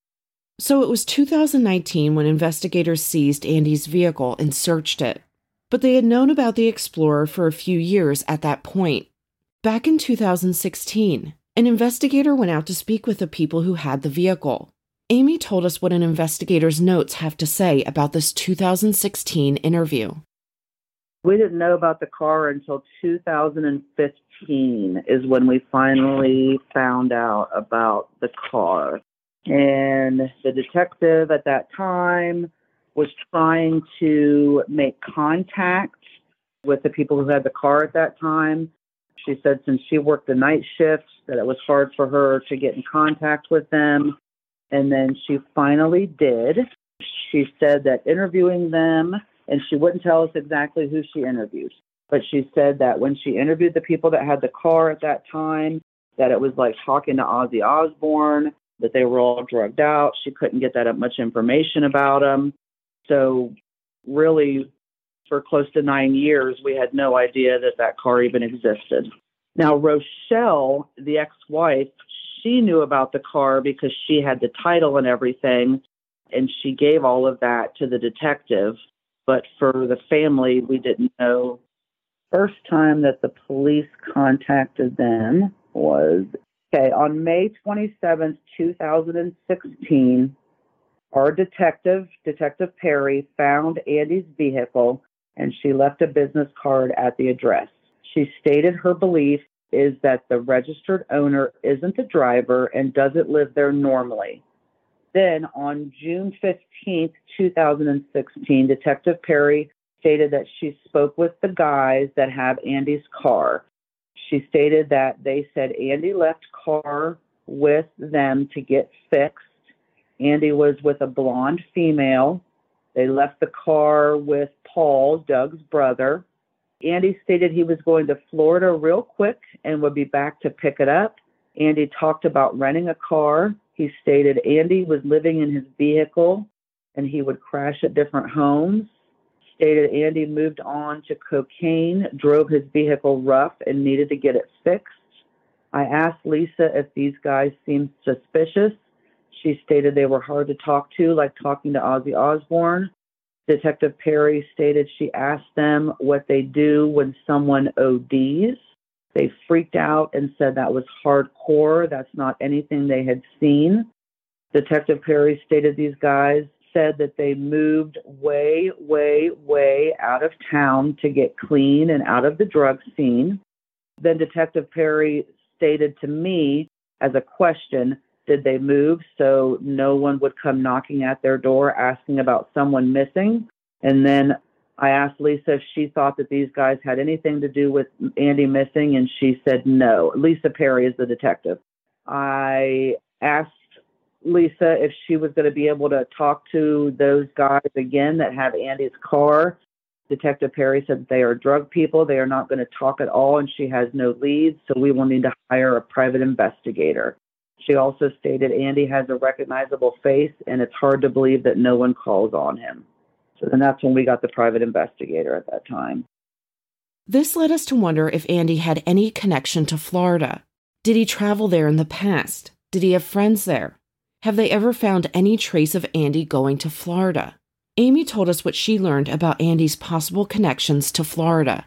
A: So it was two thousand nineteen when investigators seized Andy's vehicle and searched it. But they had known about the Explorer for a few years at that point. Back in two thousand sixteen, an investigator went out to speak with the people who had the vehicle. Amy told us what an investigator's notes have to say about this two thousand sixteen interview.
B: We didn't know about the car until two thousand fifteen is when we finally found out about the car. And the detective at that time was trying to make contact with the people who had the car at that time. She said since she worked the night shifts, that it was hard for her to get in contact with them. And then she finally did. She said that interviewing them, and she wouldn't tell us exactly who she interviewed, but she said that when she interviewed the people that had the car at that time, that it was like talking to Ozzy Osbourne, that they were all drugged out. She couldn't get that much information about them. So really, for close to nine years, we had no idea that that car even existed. Now, Rochelle, the ex-wife, she knew about the car because she had the title and everything, and she gave all of that to the detective. But for the family, we didn't know. First time that the police contacted them was, okay, on May twenty-seventh, two thousand sixteen, our detective, Detective Perry, found Andy's vehicle, and she left a business card at the address. She stated her belief is that the registered owner isn't the driver and doesn't live there normally. Then on June fifteenth, two thousand sixteen, Detective Perry stated that she spoke with the guys that have Andy's car. She stated that they said Andy left car with them to get fixed. Andy was with a blonde female. They left the car with Paul, Doug's brother. Andy stated he was going to Florida real quick and would be back to pick it up. Andy talked about renting a car. He stated Andy was living in his vehicle and he would crash at different homes. Stated Andy moved on to cocaine, drove his vehicle rough, and needed to get it fixed. I asked Lisa if these guys seemed suspicious. She stated they were hard to talk to, like talking to Ozzy Osbourne. Detective Perry stated she asked them what they do when someone O Ds. They freaked out and said that was hardcore. That's not anything they had seen. Detective Perry stated these guys said that they moved way, way, way out of town to get clean and out of the drug scene. Then Detective Perry stated to me as a question, did they move so no one would come knocking at their door asking about someone missing? And then I asked Lisa if she thought that these guys had anything to do with Andy missing, and she said no. Lisa Perry is the detective. I asked Lisa if she was going to be able to talk to those guys again that have Andy's car. Detective Perry said they are drug people. They are not going to talk at all, and she has no leads, so we will need to hire a private investigator. She also stated Andy has a recognizable face, and it's hard to believe that no one calls on him. So then that's when we got the private investigator at that time.
A: This led us to wonder if Andy had any connection to Florida. Did he travel there in the past? Did he have friends there? Have they ever found any trace of Andy going to Florida? Amy told us what she learned about Andy's possible connections to Florida.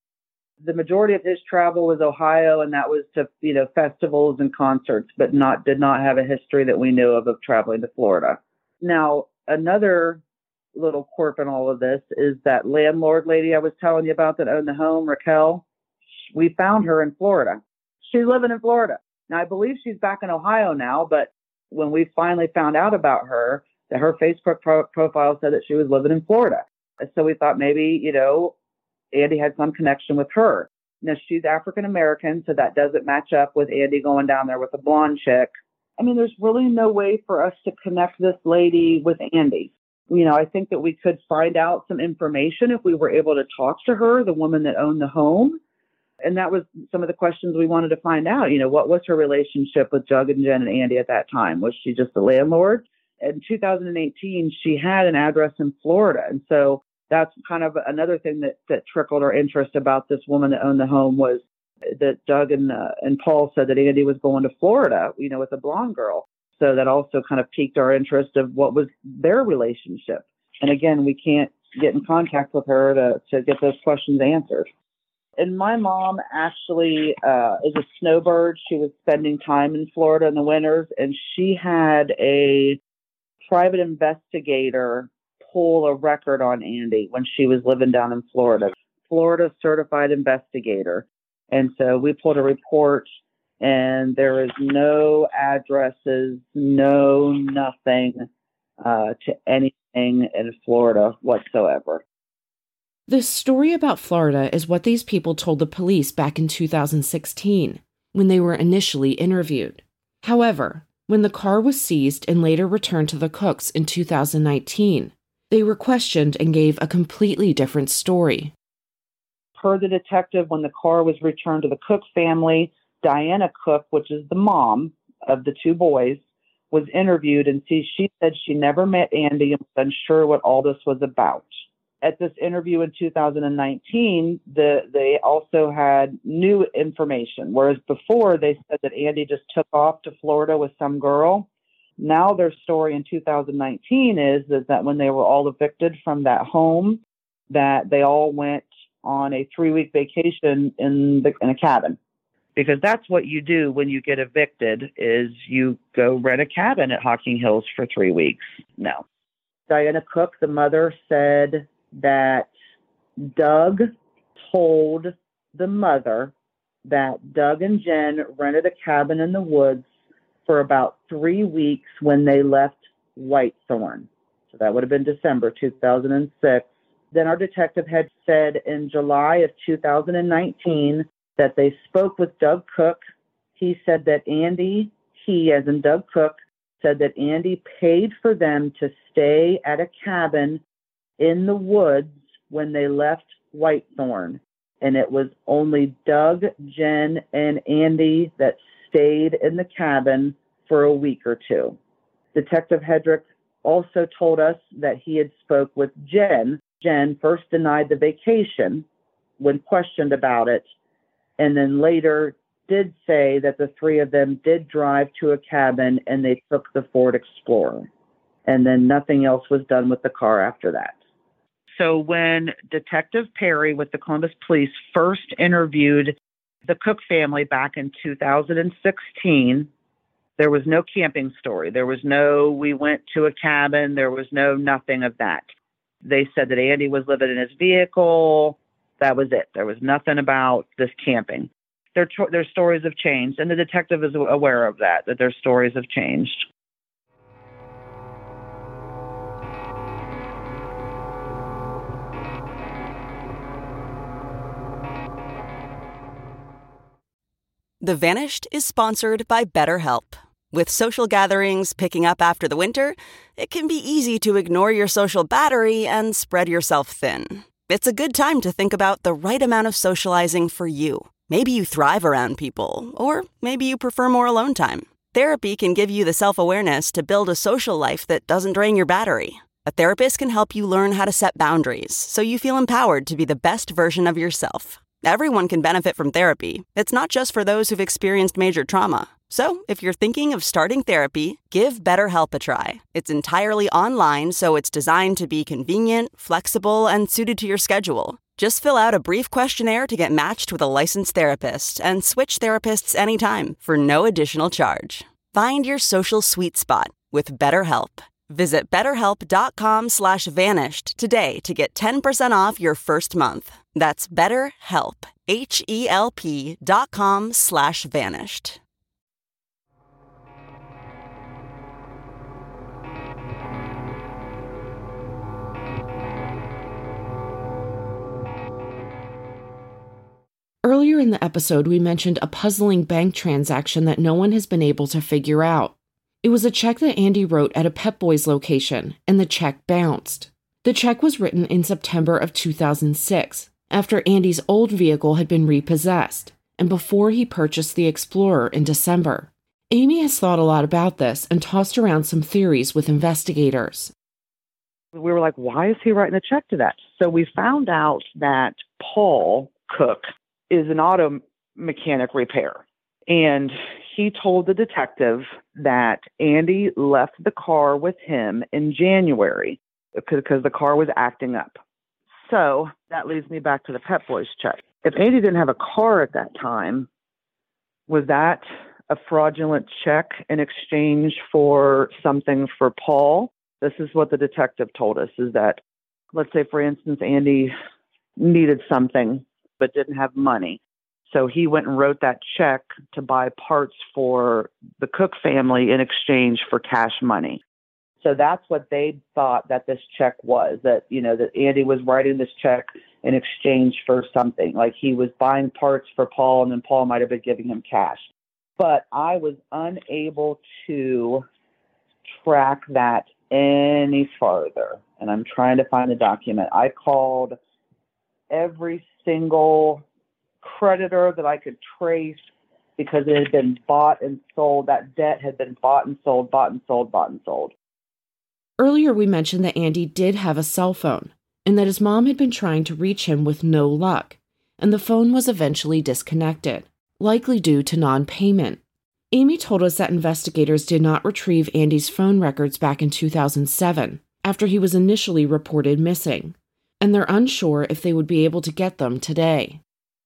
B: The majority of his travel was Ohio, and that was to, you know, festivals and concerts, but not did not have a history that we knew of of traveling to Florida. Now, another little quirk in all of this is that landlord lady I was telling you about that owned the home, Raquel. We found her in Florida. She's living in Florida. Now, I believe she's back in Ohio now, but when we finally found out about her, that her Facebook pro- profile said that she was living in Florida. So we thought maybe, you know, Andy had some connection with her. Now, she's African-American, so that doesn't match up with Andy going down there with a blonde chick. I mean, there's really no way for us to connect this lady with Andy. You know, I think that we could find out some information if we were able to talk to her, the woman that owned the home. And that was some of the questions we wanted to find out. You know, what was her relationship with Doug and Jen and Andy at that time? Was she just a landlord? In two thousand eighteen, she had an address in Florida. And so that's kind of another thing that, that trickled our interest about this woman that owned the home was that Doug and, uh, and Paul said that Andy was going to Florida, you know, with a blonde girl. So that also kind of piqued our interest of what was their relationship. And again, we can't get in contact with her to, to get those questions answered. And my mom actually uh, is a snowbird. She was spending time in Florida in the winters, and she had a private investigator pull a record on Andy when she was living down in Florida. Florida certified investigator. And so we pulled a report, and there is no addresses, no nothing uh, to anything in Florida whatsoever.
A: This story about Florida is what these people told the police back in two thousand sixteen, when they were initially interviewed. However, when the car was seized and later returned to the Cooks in two thousand nineteen. They were questioned and gave a completely different story.
B: Per the detective, when the car was returned to the Cook family, Diana Cook, which is the mom of the two boys, was interviewed, and see, she said she never met Andy and was unsure what all this was about. At this interview in two thousand nineteen, the, they also had new information, whereas before they said that Andy just took off to Florida with some girl. Now their story in two thousand nineteen is, is that when they were all evicted from that home, that they all went on a three-week vacation in, the, in a cabin. Because that's what you do when you get evicted, is you go rent a cabin at Hocking Hills for three weeks. No. Diana Cook, the mother, said that Doug told the mother that Doug and Jen rented a cabin in the woods for about three weeks when they left Whitethorn. So that would have been December two thousand six. Then our detective had said in July of two thousand nineteen that they spoke with Doug Cook. He said that Andy, he as in Doug Cook, said that Andy paid for them to stay at a cabin in the woods when they left Whitethorn. And it was only Doug, Jen, and Andy that stayed in the cabin for a week or two. Detective Hedrick also told us that he had spoke with Jen. Jen first denied the vacation when questioned about it, and then later did say that the three of them did drive to a cabin and they took the Ford Explorer. And then nothing else was done with the car after that. So when Detective Perry with the Columbus Police first interviewed the Cook family back in two thousand sixteen, there was no camping story. There was no, we went to a cabin. There was no nothing of that. They said that Andy was living in his vehicle. That was it. There was nothing about this camping. Their, their stories have changed, and the detective is aware of that, that their stories have changed.
D: The Vanished is sponsored by BetterHelp. With social gatherings picking up after the winter, it can be easy to ignore your social battery and spread yourself thin. It's a good time to think about the right amount of socializing for you. Maybe you thrive around people, or maybe you prefer more alone time. Therapy can give you the self-awareness to build a social life that doesn't drain your battery. A therapist can help you learn how to set boundaries so you feel empowered to be the best version of yourself. Everyone can benefit from therapy. It's not just for those who've experienced major trauma. So, if you're thinking of starting therapy, give BetterHelp a try. It's entirely online, so it's designed to be convenient, flexible, and suited to your schedule. Just fill out a brief questionnaire to get matched with a licensed therapist and switch therapists anytime for no additional charge. Find your social sweet spot with BetterHelp. Visit betterhelp.com slash vanished today to get ten percent off your first month. That's BetterHelp, H-E-L-P dot com slash vanished.
A: Earlier in the episode, we mentioned a puzzling bank transaction that no one has been able to figure out. It was a check that Andy wrote at a Pep Boys location, and the check bounced. The check was written in September of two thousand six, after Andy's old vehicle had been repossessed, and before he purchased the Explorer in December. Amy has thought a lot about this and tossed around some theories with investigators.
B: We were like, why is he writing a check to that? So we found out that Paul Cook is an auto mechanic repair. And he told the detective that Andy left the car with him in January because the car was acting up. So that leads me back to the Pep Boys check. If Andy didn't have a car at that time, was that a fraudulent check in exchange for something for Paul? This is what the detective told us, is that, let's say, for instance, Andy needed something but didn't have money. So he went and wrote that check to buy parts for the Cook family in exchange for cash money. So that's what they thought that this check was, that, you know, that Andy was writing this check in exchange for something. Like he was buying parts for Paul, and then Paul might have been giving him cash. but I was unable to track that any farther. And I'm trying to find the document. I called every single creditor that I could trace because it had been bought and sold. That debt had been bought and sold, bought and sold, bought and sold.
A: Earlier, we mentioned that Andy did have a cell phone and that his mom had been trying to reach him with no luck, and the phone was eventually disconnected, likely due to non-payment. Amy told us that investigators did not retrieve Andy's phone records back in two thousand seven, after he was initially reported missing, and they're unsure if they would be able to get them today.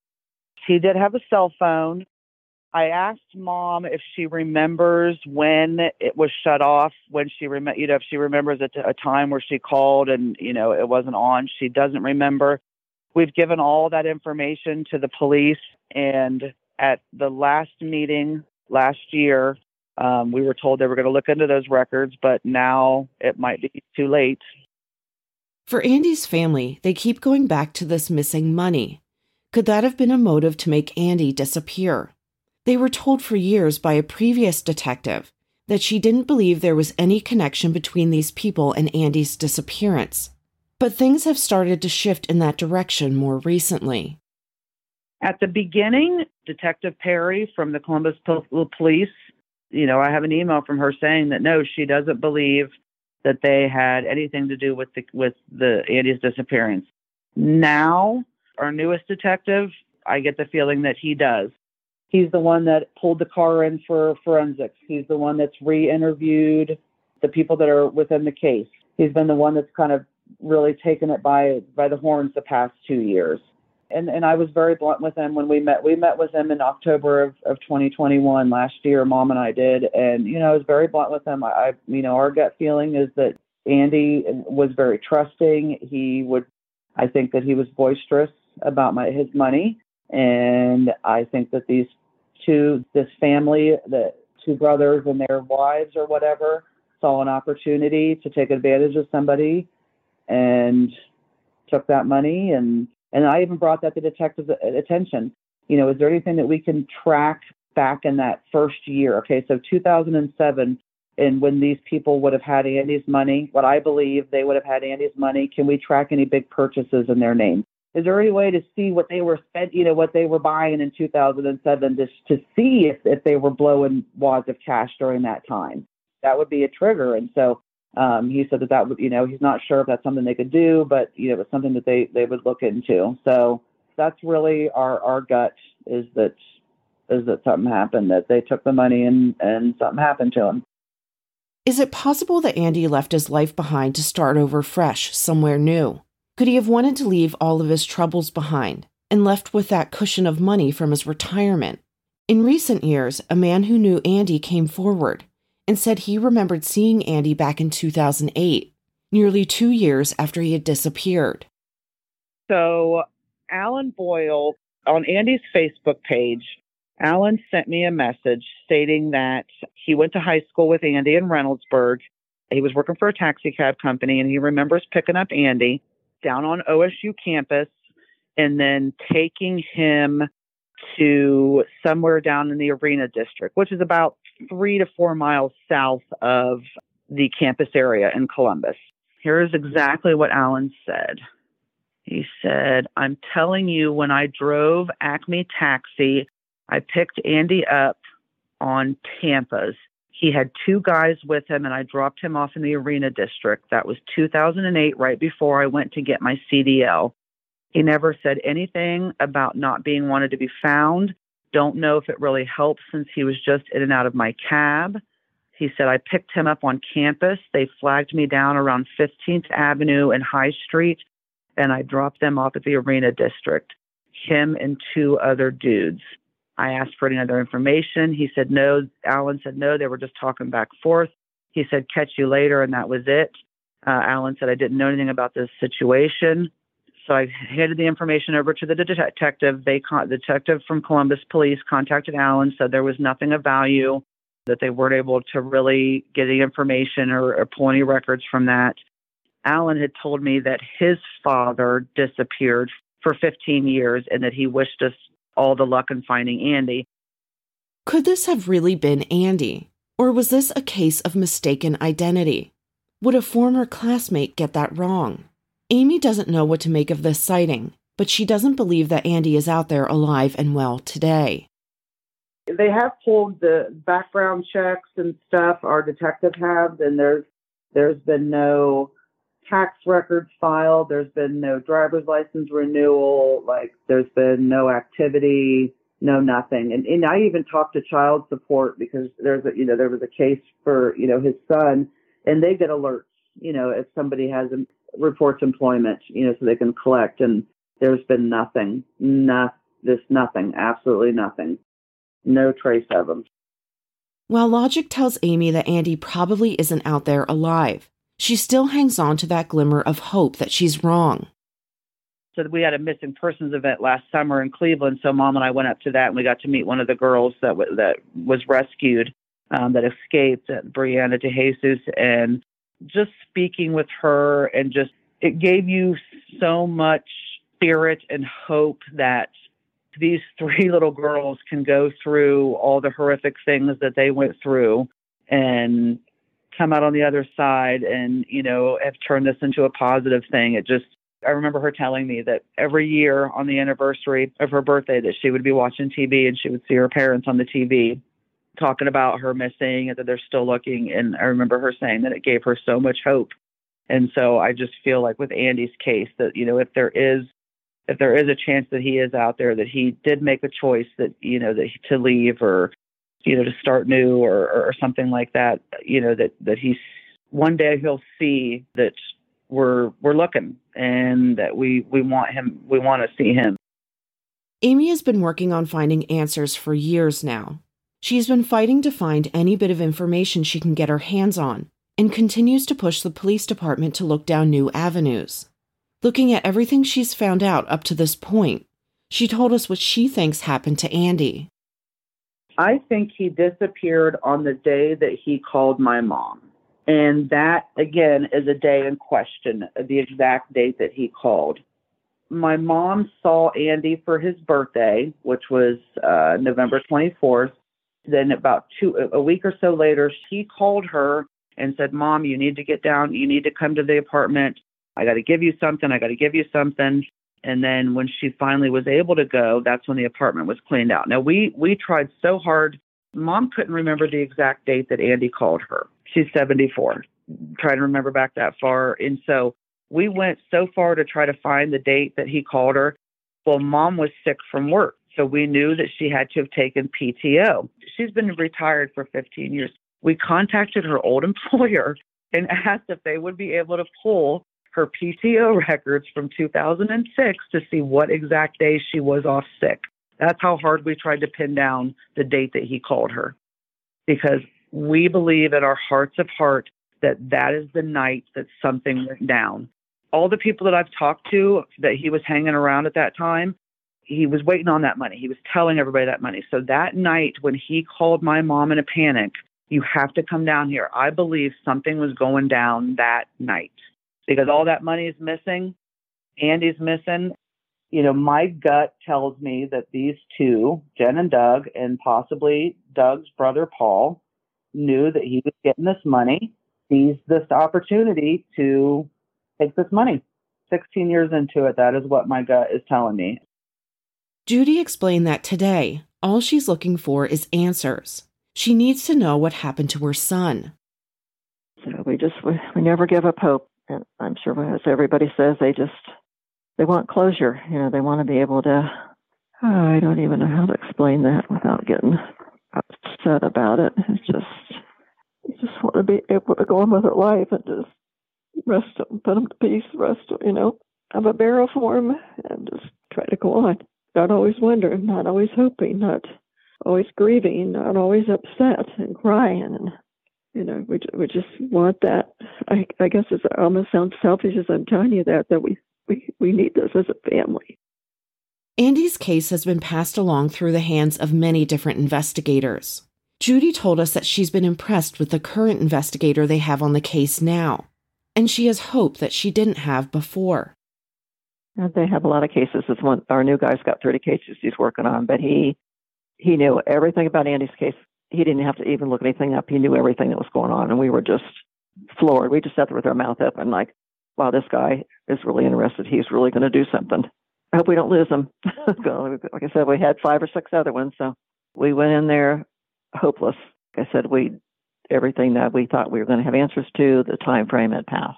B: He did have a cell phone. I asked Mom if she remembers when it was shut off, when she rem- you know, if she remembers a, t- a time where she called and, you know, it wasn't on. She doesn't remember. We've given all that information to the police, and at the last meeting last year, um, we were told they were going to look into those records, but now it might be too late.
A: For Andy's family, they keep going back to this missing money. Could that have been a motive to make Andy disappear? They were told for years by a previous detective that she didn't believe there was any connection between these people and Andy's disappearance. But things have started to shift in that direction more recently.
B: At the beginning, Detective Perry from the Columbus Police, you know, I have an email from her saying that no, she doesn't believe that they had anything to do with the with the Andy's disappearance. Now, our newest detective, I get the feeling that he does. He's the one that pulled the car in for forensics. He's the one that's re-interviewed the people that are within the case. He's been the one that's kind of really taken it by by the horns the past two years. And and I was very blunt with him when we met. We met with him in October of, of twenty twenty-one last year. Mom and I did. And, you know, I was very blunt with him. I, I, you know, our gut feeling is that Andy was very trusting. He would, I think that he was boisterous about my, his money. And I think that these two, this family, the two brothers and their wives or whatever, saw an opportunity to take advantage of somebody and took that money. And, and I even brought that to detectives' attention. You know, is there anything that we can track back in that first year? Okay, so two thousand seven, and when these people would have had Andy's money, what I believe they would have had Andy's money, can we track any big purchases in their name? Is there any way to see what they were spent, you know, what they were buying in two thousand seven, just to see if, if they were blowing wads of cash during that time? That would be a trigger. And so um, he said that that would, you know, he's not sure if that's something they could do, but, you know, it's something that they, they would look into. So that's really our, our gut is that, is that something happened, that they took the money and, and something happened to him.
A: Is it possible that Andy left his life behind to start over fresh, somewhere new? Could he have wanted to leave all of his troubles behind and left with that cushion of money from his retirement? In recent years, a man who knew Andy came forward and said he remembered seeing Andy back in two thousand eight, nearly two years after he had disappeared.
B: So Alan Boyle, on Andy's Facebook page, Alan sent me a message stating that he went to high school with Andy in Reynoldsburg. He was working for a taxi cab company, and he remembers picking up Andy down on O S U campus and then taking him to somewhere down in the Arena District, which is about three to four miles south of the campus area in Columbus. Here's exactly what Alan said. He said, "I'm telling you, when I drove Acme Taxi, I picked Andy up on Tampa's. He had two guys with him, and I dropped him off in the Arena District. That was two thousand eight, right before I went to get my C D L. He never said anything about not being wanted to be found. Don't know if it really helps since he was just in and out of my cab. He said, I picked him up on campus. They flagged me down around fifteenth Avenue and High Street, and I dropped them off at the Arena District, him and two other dudes. I asked for any other information. He said no. Alan said no. They were just talking back and forth. He said, catch you later, and that was it. Uh, Alan said, I didn't know anything about this situation. So I handed the information over to the detective. They con- the detective from Columbus Police contacted Alan, said there was nothing of value, that they weren't able to really get any information or, or pull any records from that. Alan had told me that his father disappeared for fifteen years and that he wished us all the luck in finding Andy.
A: Could this have really been Andy? Or was this a case of mistaken identity? Would a former classmate get that wrong? Amy doesn't know what to make of this sighting, but she doesn't believe that Andy is out there alive and well today.
B: They have pulled the background checks and stuff, our detectives have, and there's there's been no tax records filed, there's been no driver's license renewal, like there's been no activity, no nothing. And, and I even talked to child support because there's a, you know, there was a case for, you know, his son, and they get alerts, you know, if somebody has a, reports employment, you know, so they can collect, and there's been nothing, no, this nothing, absolutely nothing, no trace of them.
A: While logic tells Amy that Andy probably isn't out there alive, she still hangs on to that glimmer of hope that she's wrong.
B: So we had a missing persons event last summer in Cleveland, so Mom and I went up to that, and we got to meet one of the girls that w- that was rescued, um, that escaped, uh, Brianna DeJesus, and just speaking with her, and just, it gave you so much spirit and hope that these three little girls can go through all the horrific things that they went through and come out on the other side and, you know, have turned this into a positive thing. It just, I remember her telling me that every year on the anniversary of her birthday that she would be watching T V and she would see her parents on the T V talking about her missing and that they're still looking. And I remember her saying that it gave her so much hope. And so I just feel like with Andy's case that, you know, if there is, if there is a chance that he is out there, that he did make a choice that, you know, that he, to leave or, you know, to start new or, or something like that, you know, that, that he's one day he'll see that we're, we're looking and that we, we want him, we want to see him.
A: Amy has been working on finding answers for years now. She's been fighting to find any bit of information she can get her hands on and continues to push the police department to look down new avenues. Looking at everything she's found out up to this point, she told us what she thinks happened to Andy.
B: I think he disappeared on the day that he called my mom. And that, again, is a day in question, the exact date that he called. My mom saw Andy for his birthday, which was uh, November twenty-fourth. Then about two, a week or so later, she called her and said, Mom, you need to get down. You need to come to the apartment. I got to give you something. I got to give you something. And then when she finally was able to go, that's when the apartment was cleaned out. Now, we, we tried so hard. Mom couldn't remember the exact date that Andy called her. She's seventy-four, trying to remember back that far. And so we went so far to try to find the date that he called her. Well, Mom was sick from work, so we knew that she had to have taken P T O. She's been retired for fifteen years. We contacted her old employer and asked if they would be able to pull her P T O records from two thousand six to see what exact day she was off sick. That's how hard we tried to pin down the date that he called her, because we believe in our hearts of heart that that is the night that something went down. All the people that I've talked to that he was hanging around at that time, he was waiting on that money. He was telling everybody that money. So that night when he called my mom in a panic, you have to come down here. I believe something was going down that night because all that money is missing. Andy's missing. You know, my gut tells me that these two, Jen and Doug, and possibly Doug's brother, Paul, knew that he was getting this money, seized this opportunity to take this money. sixteen years into it, that is what my gut is telling me.
A: Judy explained that today, all she's looking for is answers. She needs to know what happened to her son.
C: So we just, we, we never give up hope. And I'm sure, as everybody says, they just, they want closure. You know, they want to be able to, oh, I don't even know how to explain that without getting upset about it. It's just, you just want to be able to go on with their life and just rest them, put them to peace, rest them, you know, have a burial for them and just try to go on. Not always wondering, not always hoping, not always grieving, not always upset and crying. And, you know, we we just want that. I, I guess it almost sounds selfish as I'm telling you that, that we, we, we need this as a family.
A: Andy's case has been passed along through the hands of many different investigators. Judy told us that she's been impressed with the current investigator they have on the case now, and she has hope that she didn't have before.
C: And they have a lot of cases. This one, our new guy's got thirty cases he's working on, but he He knew everything about Andy's case. He didn't have to even look anything up. He knew everything that was going on, and we were just floored. We just sat there with our mouth open like, wow, this guy is really interested. He's really going to do something. I hope we don't lose him. Like I said, we had five or six other ones, so we went in there hopeless. Like I said, we everything that we thought we were going to have answers to, the time frame had passed.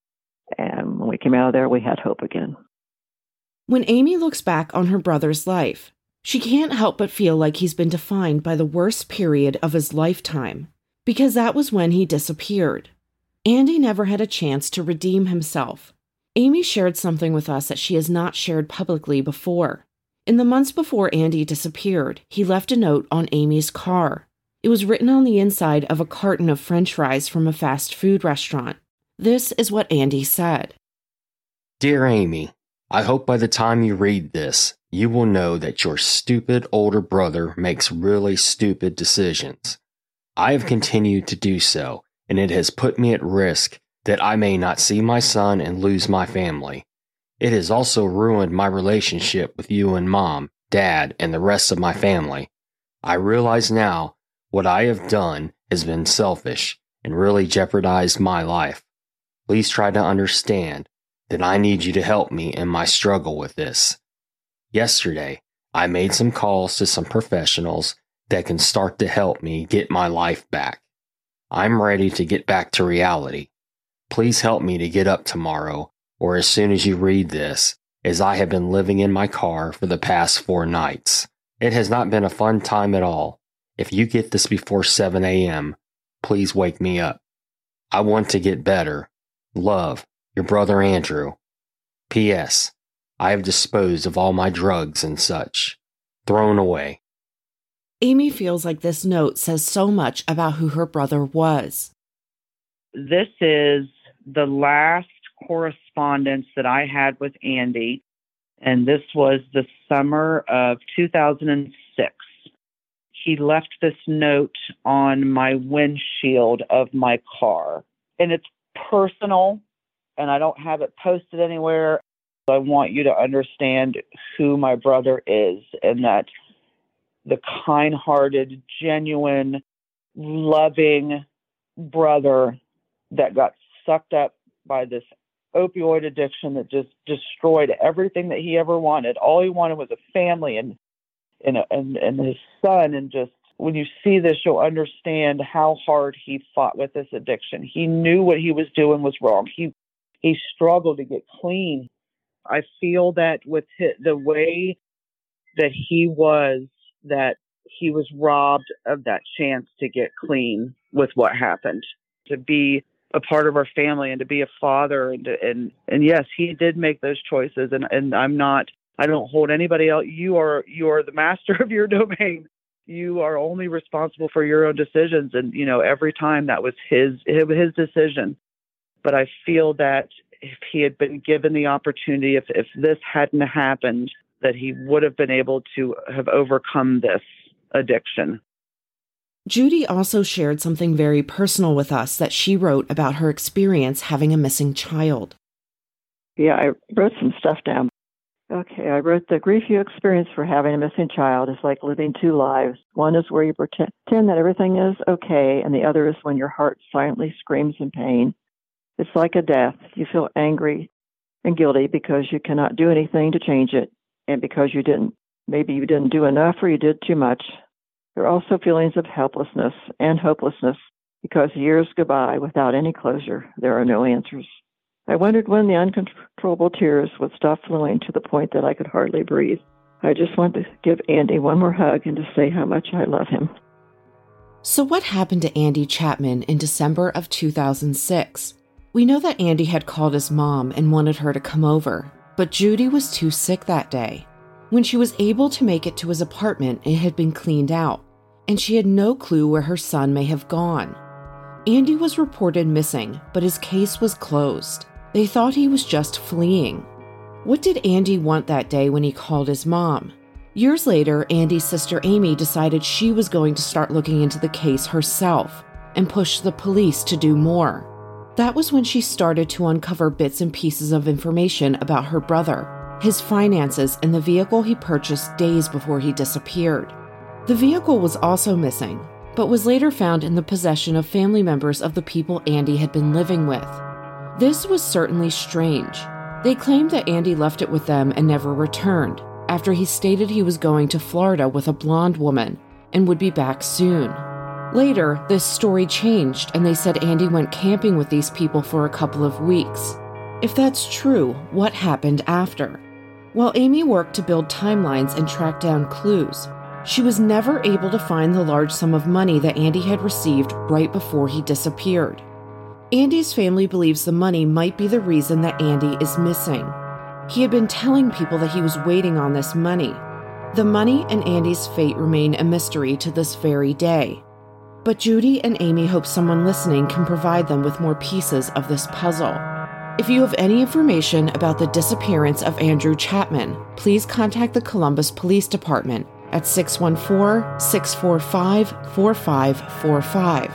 C: And when we came out of there, we had hope again.
A: When Amy looks back on her brother's life, she can't help but feel like he's been defined by the worst period of his lifetime, because that was when he disappeared. Andy never had a chance to redeem himself. Amy shared something with us that she has not shared publicly before. In the months before Andy disappeared, he left a note on Amy's car. It was written on the inside of a carton of French fries from a fast food restaurant. This is what Andy said.
E: Dear Amy, I hope by the time you read this, you will know that your stupid older brother makes really stupid decisions. I have continued to do so, and it has put me at risk that I may not see my son and lose my family. It has also ruined my relationship with you and Mom, Dad, and the rest of my family. I realize now what I have done has been selfish and really jeopardized my life. Please try to understand that I need you to help me in my struggle with this. Yesterday, I made some calls to some professionals that can start to help me get my life back. I'm ready to get back to reality. Please help me to get up tomorrow or as soon as you read this, as I have been living in my car for the past four nights. It has not been a fun time at all. If you get this before seven a.m., please wake me up. I want to get better. Love, your brother Andrew. P S. I have disposed of all my drugs and such. Thrown away.
A: Amy feels like this note says so much about who her brother was.
B: This is the last correspondence that I had with Andy, and this was the summer of two thousand six. He left this note on my windshield of my car, and it's personal, and I don't have it posted anywhere. I want you to understand who my brother is, and that the kind-hearted, genuine, loving brother that got sucked up by this opioid addiction that just destroyed everything that he ever wanted. All he wanted was a family and and and, and his son. And just when you see this, you'll understand how hard he fought with this addiction. He knew what he was doing was wrong. He he struggled to get clean. I feel that with his, the way that he was, that he was robbed of that chance to get clean with what happened, to be a part of our family and to be a father. And, to, and, and yes, he did make those choices. And, and I'm not, I don't hold anybody else. You are, you are the master of your domain. You are only responsible for your own decisions. And, you know, every time that was his, his decision. But I feel that if he had been given the opportunity, if, if this hadn't happened, that he would have been able to have overcome this addiction.
A: Judy also shared something very personal with us that she wrote about her experience having a missing child.
C: Yeah, I wrote some stuff down. Okay, I wrote, the grief you experience for having a missing child is like living two lives. One is where you pretend that everything is okay, and the other is when your heart silently screams in pain. It's like a death. You feel angry and guilty because you cannot do anything to change it, and because you didn't, maybe you didn't do enough or you did too much. There are also feelings of helplessness and hopelessness because years go by without any closure. There are no answers. I wondered when the uncontrollable tears would stop flowing to the point that I could hardly breathe. I just want to give Andy one more hug and to say how much I love him.
A: So what happened to Andy Chapman in December of two thousand six? We know that Andy had called his mom and wanted her to come over, but Judy was too sick that day. When she was able to make it to his apartment, it had been cleaned out, and she had no clue where her son may have gone. Andy was reported missing, but his case was closed. They thought he was just fleeing. What did Andy want that day when he called his mom? Years later, Andy's sister Amy decided she was going to start looking into the case herself and push the police to do more. That was when she started to uncover bits and pieces of information about her brother, his finances, and the vehicle he purchased days before he disappeared. The vehicle was also missing, but was later found in the possession of family members of the people Andy had been living with. This was certainly strange. They claimed that Andy left it with them and never returned, after he stated he was going to Florida with a blonde woman and would be back soon. Later, this story changed and they said Andy went camping with these people for a couple of weeks. If that's true, what happened after? While Amy worked to build timelines and track down clues, she was never able to find the large sum of money that Andy had received right before he disappeared. Andy's family believes the money might be the reason that Andy is missing. He had been telling people that he was waiting on this money. The money and Andy's fate remain a mystery to this very day. But Judy and Amy hope someone listening can provide them with more pieces of this puzzle. If you have any information about the disappearance of Andrew Chapman, please contact the Columbus Police Department at six one four, six four five, four five four five.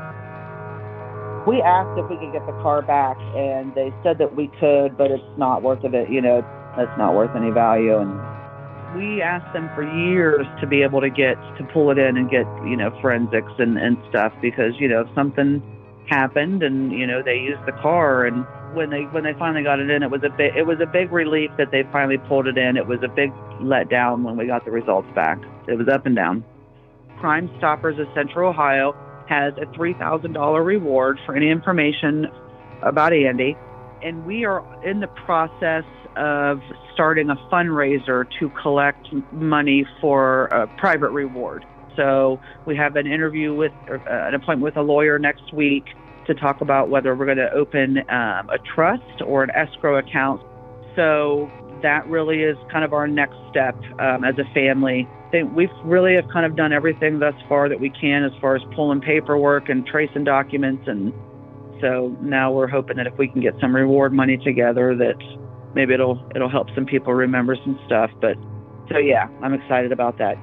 B: We asked if we could get the car back, and they said that we could, but it's not worth it. You know, it's not worth any value. And we asked them for years to be able to get, to pull it in and get, you know, forensics and, and stuff, because, you know, if something happened and, you know, they used the car, and when they, when they finally got it in, it was a big, it was a big relief that they finally pulled it in. It was a big letdown when we got the results back. It was up and down. Crime Stoppers of Central Ohio has a three thousand dollars reward for any information about Andy. And we are in the process of starting a fundraiser to collect money for a private reward. So we have an interview with, uh, an appointment with a lawyer next week to talk about whether we're going to open um, a trust or an escrow account. So that really is kind of our next step um, as a family. We've really have kind of done everything thus far that we can as far as pulling paperwork and tracing documents. And so now we're hoping that if we can get some reward money together, that maybe it'll it'll help some people remember some stuff. But so, yeah, I'm excited about that.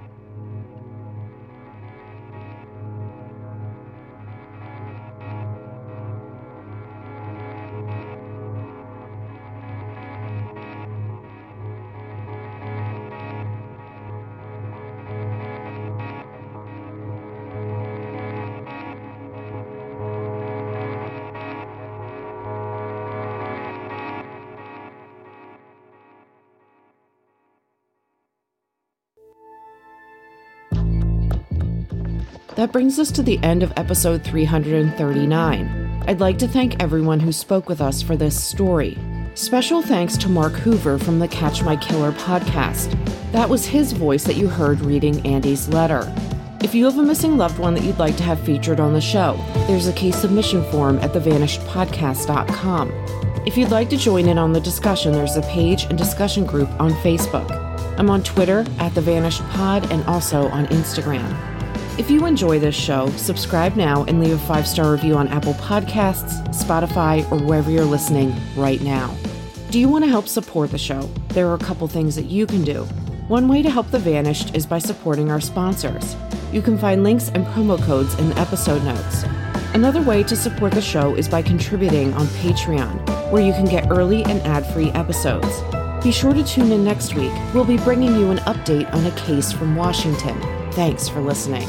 A: That brings us to the end of episode three hundred thirty-nine. I'd like to thank everyone who spoke with us for this story. Special thanks to Mark Hoover from the Catch My Killer podcast. That was his voice that you heard reading Andy's letter. If you have a missing loved one that you'd like to have featured on the show, there's a case submission form at the vanished podcast dot com. If you'd like to join in on the discussion, there's a page and discussion group on Facebook. I'm on Twitter at TheVanishedPod and also on Instagram. If you enjoy this show, subscribe now and leave a five-star review on Apple Podcasts, Spotify, or wherever you're listening right now. Do you want to help support the show? There are a couple things that you can do. One way to help The Vanished is by supporting our sponsors. You can find links and promo codes in the episode notes. Another way to support the show is by contributing on Patreon, where you can get early and ad-free episodes. Be sure to tune in next week. We'll be bringing you an update on a case from Washington. Thanks for listening.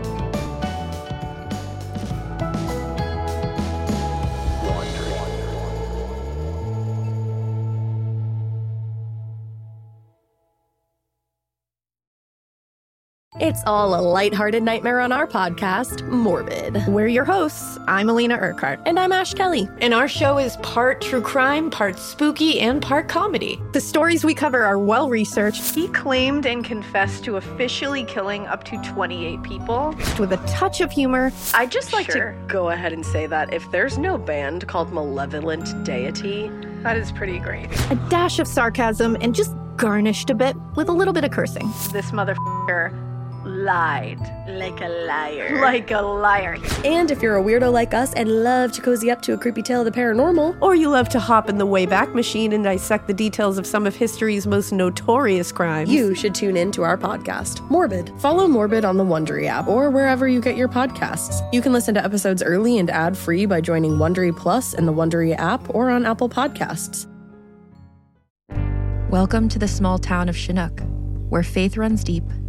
F: It's all a lighthearted nightmare on our podcast, Morbid.
G: We're your hosts. I'm Alina Urquhart.
F: And I'm Ash Kelly.
G: And our show is part true crime, part spooky, and part comedy.
F: The stories we cover are well-researched.
H: He claimed and confessed to officially killing up to twenty-eight people.
F: With a touch of humor.
I: I'd just like
H: Sure.
I: to go ahead and say that if there's no band called Malevolent Deity,
H: That is pretty great.
F: A dash of sarcasm and just garnished a bit with a little bit of cursing.
H: This motherfucker lied.
I: like a liar.
H: Like a liar.
F: And if you're a weirdo like us and love to cozy up to a creepy tale of the paranormal,
G: Or you love to hop in the Wayback Machine and dissect the details of some of history's most notorious crimes,
F: you should tune in to our podcast, Morbid. Follow Morbid on the Wondery app or wherever you get your podcasts. You can listen to episodes early and ad-free by joining Wondery Plus in the Wondery app or on Apple Podcasts.
J: Welcome to the small town of Chinook, where faith runs deep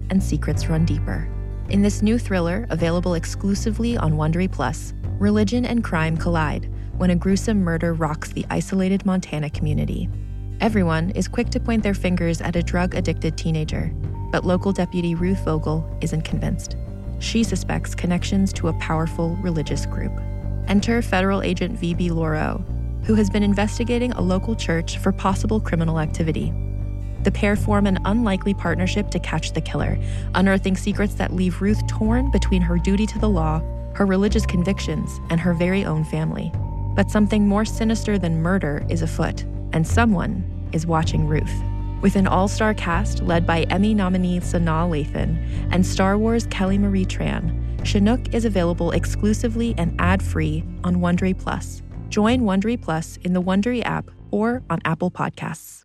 J: and secrets run deeper. In this new thriller, available exclusively on Wondery Plus, religion and crime collide when a gruesome murder rocks the isolated Montana community. Everyone is quick to point their fingers at a drug-addicted teenager, but local deputy Ruth Vogel isn't convinced. She suspects connections to a powerful religious group. Enter federal agent V B Lauro, who has been investigating a local church for possible criminal activity. The pair form an unlikely partnership to catch the killer, unearthing secrets that leave Ruth torn between her duty to the law, her religious convictions, and her very own family. But something more sinister than murder is afoot, and someone is watching Ruth. With an all-star cast led by Emmy nominee Sanaa Lathan and Star Wars Kelly Marie Tran, Chinook is available exclusively and ad-free on Wondery Plus. Join Wondery Plus in the Wondery app or on Apple Podcasts.